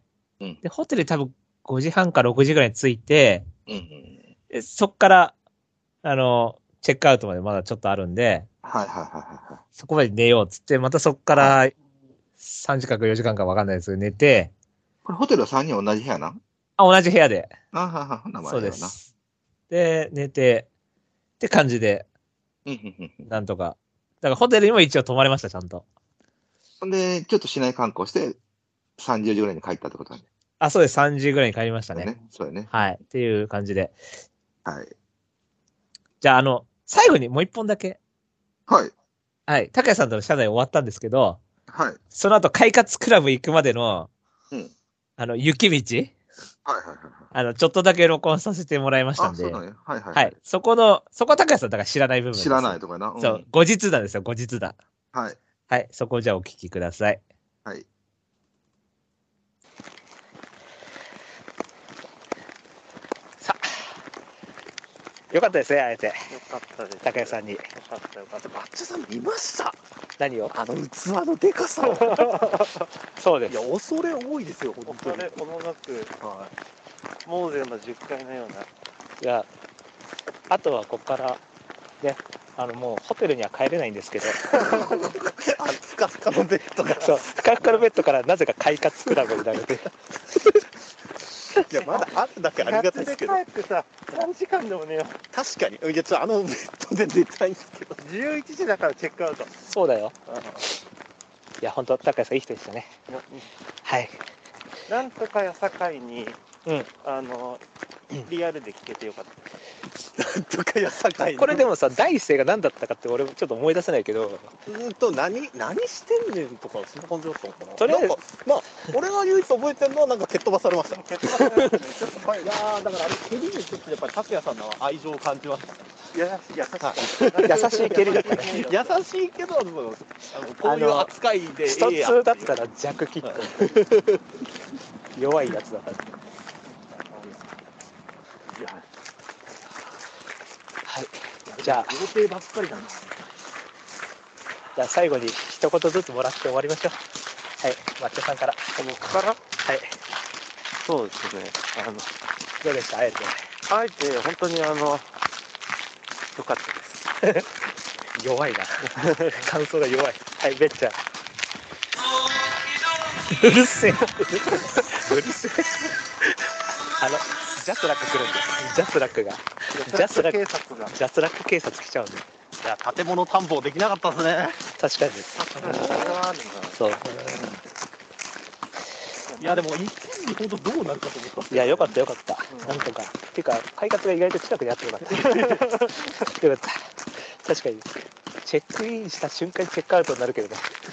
うん、で、ホテル多分ごじはんかろくじぐらいに着いて、 うんうん、 でそっから、あの、チェックアウトまでまだちょっとあるんで、 はいはいはいはい。 そこまで寝ようっつって、またそっからさんじかんかよじかんかわかんないですけど、寝て。 これホテルはさんにん同じ部屋な？ あ、同じ部屋で。 あはは、名前だな。 そうです。で、寝て、って感じで、なんとか。だからホテルにも一応泊まれました、ちゃんと。 ほんで、ちょっと市内観光して、さんじぐらいに帰ったってことなんで。 あ、そうです。さんじぐらいに帰りましたね。 そうね。そうね。 はい。っていう感じで。 はい。 じゃあ、あの、最後にもう一本だけ。 はい。 はい。高谷さんとの社内終わったんですけど、 はい。 その後、快活クラブ行くまでの、 うん。 あの、雪道。 はいはいはい。 あの、ちょっとだけ録音させてもらいましたんで。 あ、そうだね。はいはい。 はい。そこの、そこは高谷さんだから知らない部分です。 知らないとかな。 うん、そう。後日談ですよ、後日談。 はい。 はい。そこをじゃあお聞きください。 はい。 さあ。よかったですね、あえて。よかったです。 高谷さんに。よかったよかった。抹茶さん見ました？ 何を？ あの器のでかさを。 そうです。 いや、恐れ多いですよ、本当に。 恐れおのなく、 はい。 モーゼのじゅっかいのような。いや、あとはここから、ね、あのもうホテルには帰れないんですけど。 あのふかふかのベッドが。 そう、ふかふかのベッドからなぜか快活クラブになれて。 いや、まだあるだけありがたいですけど。 帰ってさ、さんじかんでも寝よう。 確かに。いや、ちょあのベッドで寝たいんですけど。 じゅういちじだからチェックアウト。そうだよ。いや、本当高谷さんいい人でしたね。はい。 なんとかやさかいに、 うん、 あのリアルで聞けてよかった。 とかやさかい。 これでもさ、第一声が何だったかって俺もちょっと思い出せないけど、 うんと、何、何してんねんとか、そんな感じだったのかな。 とりあえずなんかまあ、俺が唯一覚えてるのは、なんか蹴っ飛ばされました。蹴っ飛ばされましたね。ちょっと怖い。いやー、だからあれ、蹴りにちょっとやっぱり拓也さんの愛情を感じました。 優しい、優しい。 優しい蹴りだったね。 優しいけど、あのこういう扱いで、 一つだったら弱キット。弱いやつだから。はい。じゃあ、 予定ばっかりだな。 じゃあ最後に一言ずつもらって終わりましょう。はい、抹茶さんから。 僕からはい。 そうですね。あの、 どうでしたあえて。 あえて、本当にあの、よかったです。 弱いな。感想が弱い。はい、べっちゃん。うるせえ。うるせえ。あの、ジャスラック来るんです。ジャスラックが。ジャスラック警察が。 ジャスラック警察来ちゃうんで。 いや、建物探訪できなかったですね。 確かに。そう。 いや、でも、一気に本当どうなるかと思った。 いや、よかったよかった。なんとか。ていうか、快活が意外と近くにあってよかった。よかった。確かに。チェックインした瞬間にチェックアウトになるけどね。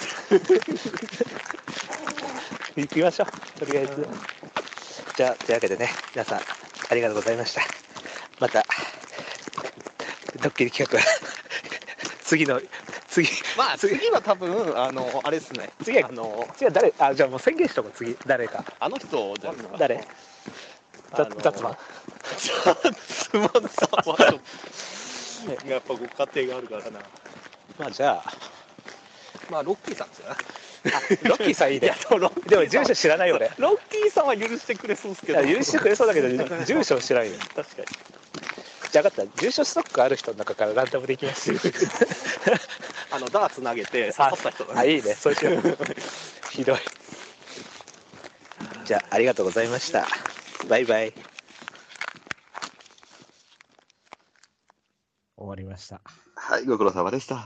行きましょう。とりあえず。じゃあ、というわけでね、皆さん、ありがとうございました。また、ドッキリ企画は、次の、次、 まあ、次は多分、あの、あれですね。 次は、 あの、 次は誰、あ、じゃあもう宣言しとこう、次、誰か。 あの人じゃないですか。 誰あのザザツマン。 ザツマンさんはちょっと、やっぱご家庭があるからな。 まあ、じゃあ、 まあ、ロッキーさんですよね。 ロッキーさんいいね。 いやでもロッキーさんでも住所知らないよ俺。 ロッキーさんは許してくれそうですけど。 いや許してくれそうだけど住所知らんよ。 確かに。 じゃあ分かった。住所ストックある人の中からランダムでいきます。 あのダーツ投げて刺さった人だね。 あ、いいね。そうしよう。ひどい。じゃあありがとうございました。バイバイ。終わりました。 はい、ご苦労様でした。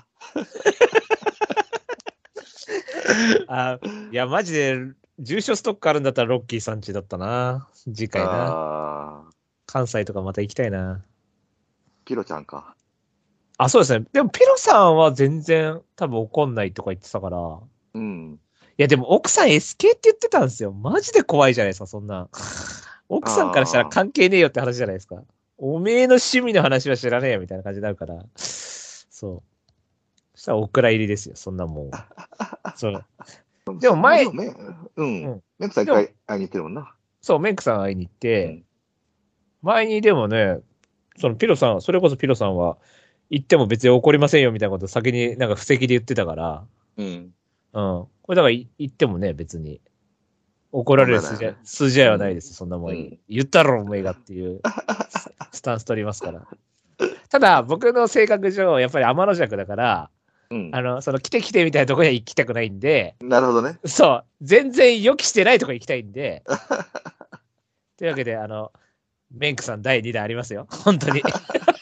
あ、いや、マジで、住所ストックあるんだったらロッキーさんちだったな。次回な。 あー関西とかまた行きたいな。 ピロちゃんか。 あ、そうですね。でも、ピロさんは全然多分怒んないとか言ってたから。 うん。 いや、でも奥さん エスケー って言ってたんですよ。マジで怖いじゃないですか、そんな。奥さんからしたら関係ねえよって話じゃないですか。おめえの趣味の話は知らねえよみたいな感じになるから。そう。そしたらお蔵入りですよ、そんなもん。そう。でも前でもね、ううんん。メンクさん一回会いに行ってるもんな。 そう、メンクさん会いに行って、 うん前にでもね、そのピロさん、それこそピロさんは、行っても別に怒りませんよみたいなことを先になんか布石で言ってたから、 うん。 うん。これだからい行ってもね、別に。怒られる筋合い筋合いはないです、そんなもん。 うん言ったろ、お前がっていうススタンス取りますから。ただ、僕の性格上、やっぱり天の弱だから、 うん。 あの、その来て来てみたいなところには行きたくないんで、 なるほどね。 そう、全然予期してないところに行きたいんで、というわけで、あの、メンクさんだいにだんありますよ。本当に。い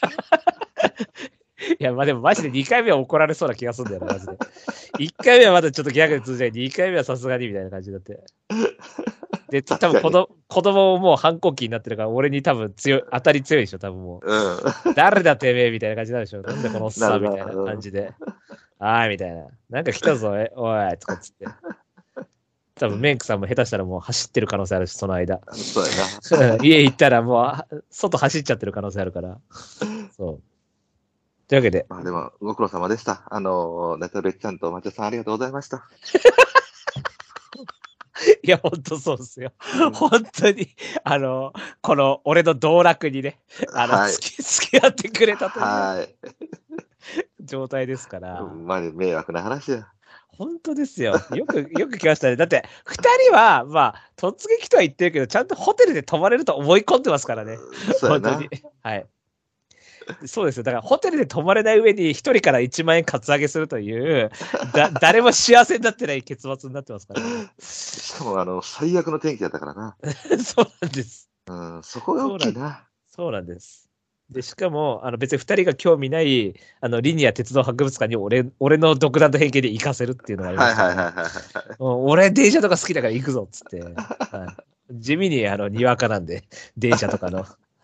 や、まあでもマジでにかいめは怒られそうな気がするんだよな、マジで。いっかいめはまだちょっとギャグで通じない。にかいめはさすがにみたいな感じになって。で、多分子供、子供もう反抗期になってるから、俺に多分強い、当たり強いでしょ、多分もうん。 う。誰だてめえみたいな感じになるでしょ。なんでこのおっさんみなるなたいな感じで。あーみたいな。なんか来たぞ、えおい、とかっつって。多分メンクさんも下手したらもう走ってる可能性あるし、その間。 そうやな。 家行ったらもう、外走っちゃってる可能性あるから。そう。というわけで、 まあでも、ご苦労様でした。あの、ネタベッちゃんと松田さんありがとうございました。 いや、ほんとそうですよ。本当に、あの、この、俺の道楽にね、あの、 はい付き、付き合ってくれたというはい。 状態ですから。 まあ、迷惑な話や。 本当ですよ。よく、よく来ましたね。だって、二人は、まあ、突撃とは言ってるけど、ちゃんとホテルで泊まれると思い込んでますからね。 そうやな。 本当に。はい。そうですよ。だから、ホテルで泊まれない上に、一人からいちまん円カツアゲするという、だ、誰も幸せになってない結末になってますからね。 しかも、あの、最悪の天気だったからな。 そうなんです。 うん、そこが大きいな。 そうなんです。で、しかも、あの、別に二人が興味ない、あの、リニア鉄道博物館に俺、俺の独断と偏見で行かせるっていうのがありまはいした、 はいはいはい。 もう俺、電車とか好きだから行くぞ、っつって。はい、地味に、あの、にわかなんで、電車とかの。はい。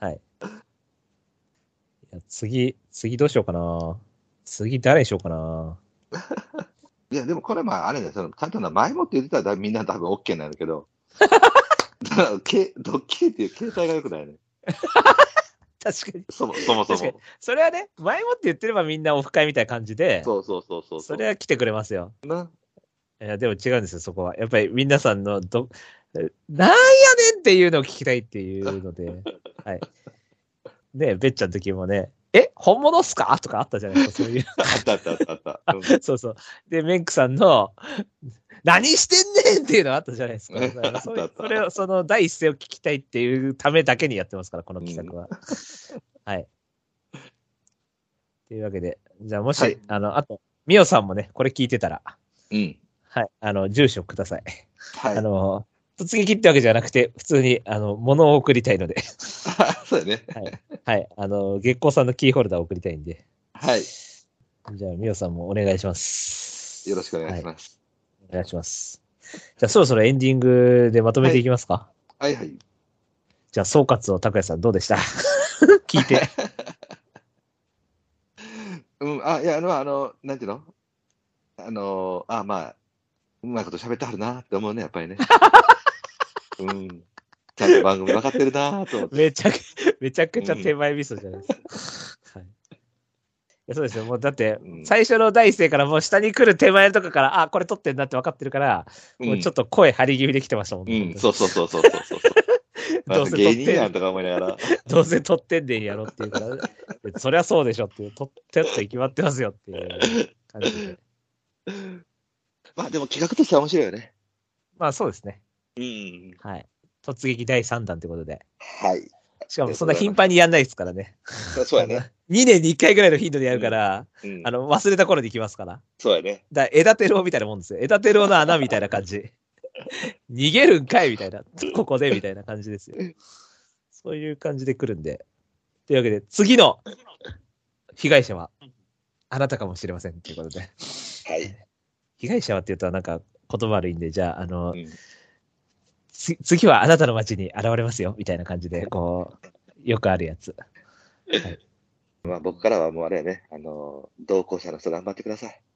はい。いや次、次どうしようかな。次誰にしようかな。 いや、でもこれまあ、あれだよ、その、ちゃんとな前もって言ってたらみんな多分 OK なんだけど、けドッキリっていう形態が良くないね。 確かに。 そもそもそ確かにも。 それはね、前もって言ってればみんなオフ会みたいな感じで、 そうそうそうそう。 それは来てくれますよ。 な。 いや、でも違うんですよ、そこは。やっぱり皆さんのど、なんやねんっていうのを聞きたいっていうので、はい。ね、べっちゃんの時もね、え、本物っすかとかあったじゃないですか、そういう。 あったあったあったあった。うんそうそう。で、メンクさんの、何してんねんっていうのがあったじゃないですか。だからそういうあったあったそれを、その第一声を聞きたいっていうためだけにやってますから、この企画は。はい。というわけで、じゃあもし、 はいあの、あと、ミオさんもね、これ聞いてたら、 うん。 はい、あの、住所ください。 はい。 あの、突撃ってわけじゃなくて、普通に、あの、物を送りたいので、 そうだね。 はい。はい。あの、月光さんのキーホルダーを送りたいんで、 はい。 じゃあ、ミオさんもお願いします。 よろしくお願いします。 お願いします。じゃあ、そろそろエンディングでまとめていきますか。 はいはい。 じゃあ、総括を拓也さんどうでした聞いて。 うん、あ、いや、あの、あの、なんていうのあの、あ、まあ、うまいこと喋ってはるなって思うね、やっぱりね。うん。ちゃんと番組分かってるなと思って。 めちゃく、めちゃくちゃ手前味噌じゃないですか。はい。いやそうですよ。もうだってう、ん最初の第一声からもう下に来る手前とかから、あ、これ撮ってんなって分かってるから、もうちょっと声張り気味で来てましたもんね。 うん、うん、そうそうそうそうそうそう。 どうせ撮芸ってん、 人やんとか思いながら。 どうせ撮ってんでんやろっていうから、そりゃそうでしょっていう、撮ってって決まってますよっていう感じで。 まあでも企画としては面白いよね。 まあそうですね。 うん。 はい。突撃だいさんだんということで。 はい。 しかもそんな頻繁にやんないですからね。 そうやね。 にねんにいっかいぐらいの頻度でやるから、 うん。 あの、忘れた頃に来ますから。 そうやね。 だから枝テロみたいなもんですよ。枝テロの穴みたいな感じ。逃げるんかいみたいな。ここでみたいな感じですよ。そういう感じで来るんで。というわけで、次の被害者はあなたかもしれませんということで。 はい。 被害者はって言うとなんか言葉悪いんで、じゃあ、あの、 うんつ次はあなたの街に現れますよみたいな感じで、こう、よくあるやつ。はいまあ僕からはもうあれやね、あの、同行者の人頑張ってください。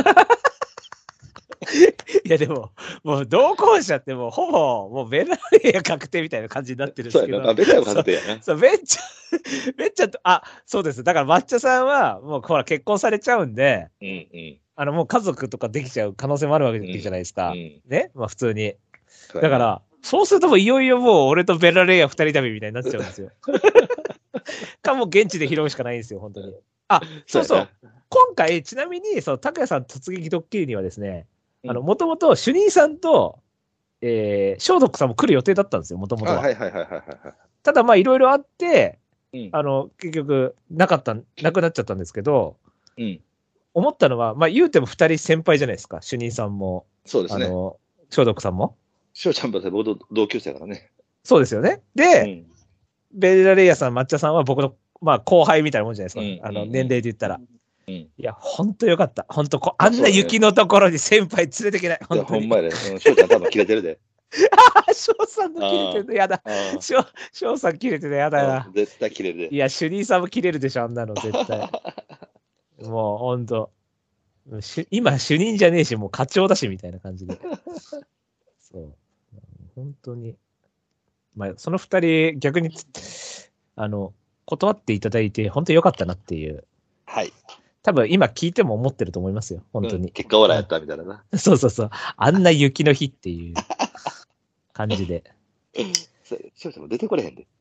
いやでも、もう同行者ってもうほぼ、もうベラレア確定みたいな感じになってるんですけど。 そうやな。あ、ベタも確定やな。 そう、めっちゃ、めっちゃと、あ、そうです。だから抹茶さんは、もうほら結婚されちゃうんで、 うんうん。 あのもう家族とかできちゃう可能性もあるわけじゃないですか。 うん。 ね、まあ普通に。 そうやなだか、ら、そうするともういよいよもう俺とベラレイヤ二人旅みたいになっちゃうんですよ。かもう現地で拾うしかないんですよ、本当に。あ、そうそう。今回、ちなみに、その、拓也さん突撃ドッキリにはですね、 うんあの、もともと主任さんと、えー、ショードックさんも来る予定だったんですよ、もともとあ、 は。 はいはいはいはいはい。 ただ、まあ、いろいろあって、 うんあの、結局、なかった、なくなっちゃったんですけど、 うん。 思ったのは、まあ、言うても二人先輩じゃないですか、主任さんも、 そうですね。 あの、ショードックさんも。 翔ちゃんと僕と同級生だからね。 そうですよね。 うで、 ん。 ベラレイヤさん、抹茶さんは僕の、まあ、後輩みたいなもんじゃないですか。 うんあの、 うん年齢で言ったら。 うん。 いや、ほんとよかった。ほんとこ、あんな雪のところに先輩連れてけない。 いや、 ほんとに。 ほんまやで。うん翔ちゃん多分切れてるで。 あ、翔さんの切れてるのやだ。 ああ翔、翔さん切れてるのやだなうん。絶対切れるで。 いや、主任さんも切れるでしょ、あんなの、絶対。もう、ほんと。し今、主任じゃねえし、もう課長だし、みたいな感じで。そう。本当に。まあ、その二人、逆に、あの、断っていただいて、本当に良かったなっていう。 はい。 多分、今聞いても思ってると思いますよ、本当に。 うん結果オーラやったみたいなな。 そうそうそう。あんな雪の日っていう感じで。 そう翔ちゃんも出てこれへんで。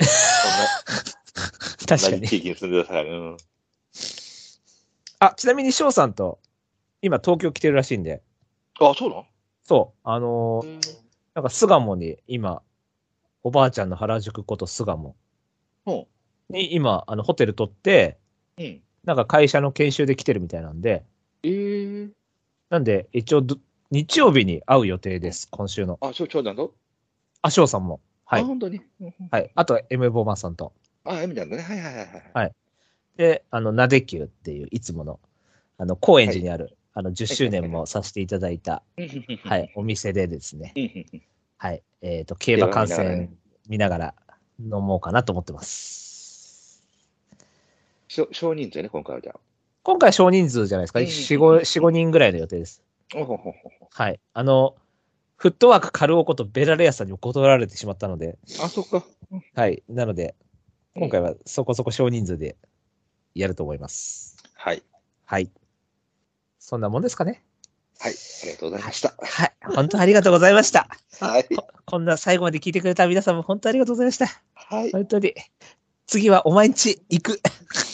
確かに。 同じ地域に住んでたから。うん。 あ、ちなみに翔さんと、今東京来てるらしいんで。 あ、そうなのそう。あのーなんか巣鴨に今、おばあちゃんの原宿こと巣鴨うん。 に今、あの、ホテル取って、 うん。 なんか会社の研修で来てるみたいなんで、 えー。 なんで、一応ど、日曜日に会う予定です、今週の。 あ、翔ちゃんとあ、翔さんも。はあ、 い。 本当に。うんうんはい。あと、エムボマさんと。 あ、エミちゃんだね。はいはいはいはい。 で、あの、なできゅうっていう、いつもの、あの、高円寺にある、あの、じゅっしゅうねんもさせていただいた、はい、お店でですね、はい、えっと、競馬観戦見ながら、 飲もうかなと思ってます。 少少人数ね、今回はじゃあ。 今回少人数じゃないですか。 うんよん、ごにんぐらいの予定です。 おほほほほ。 はい。あの、フットワークカルオことベラレアさんにも断られてしまったので、 あ、そっか。 はい。なので、今回はそこそこ少人数でやると思います。 はい。 はい。そんなもんですかね。 はい。ありがとうございました。 はい。本当ありがとうございました。 はい。 ここんな最後まで聞いてくれた皆さんも本当ありがとうございました。 はい。 本当に。次はお前んち行く。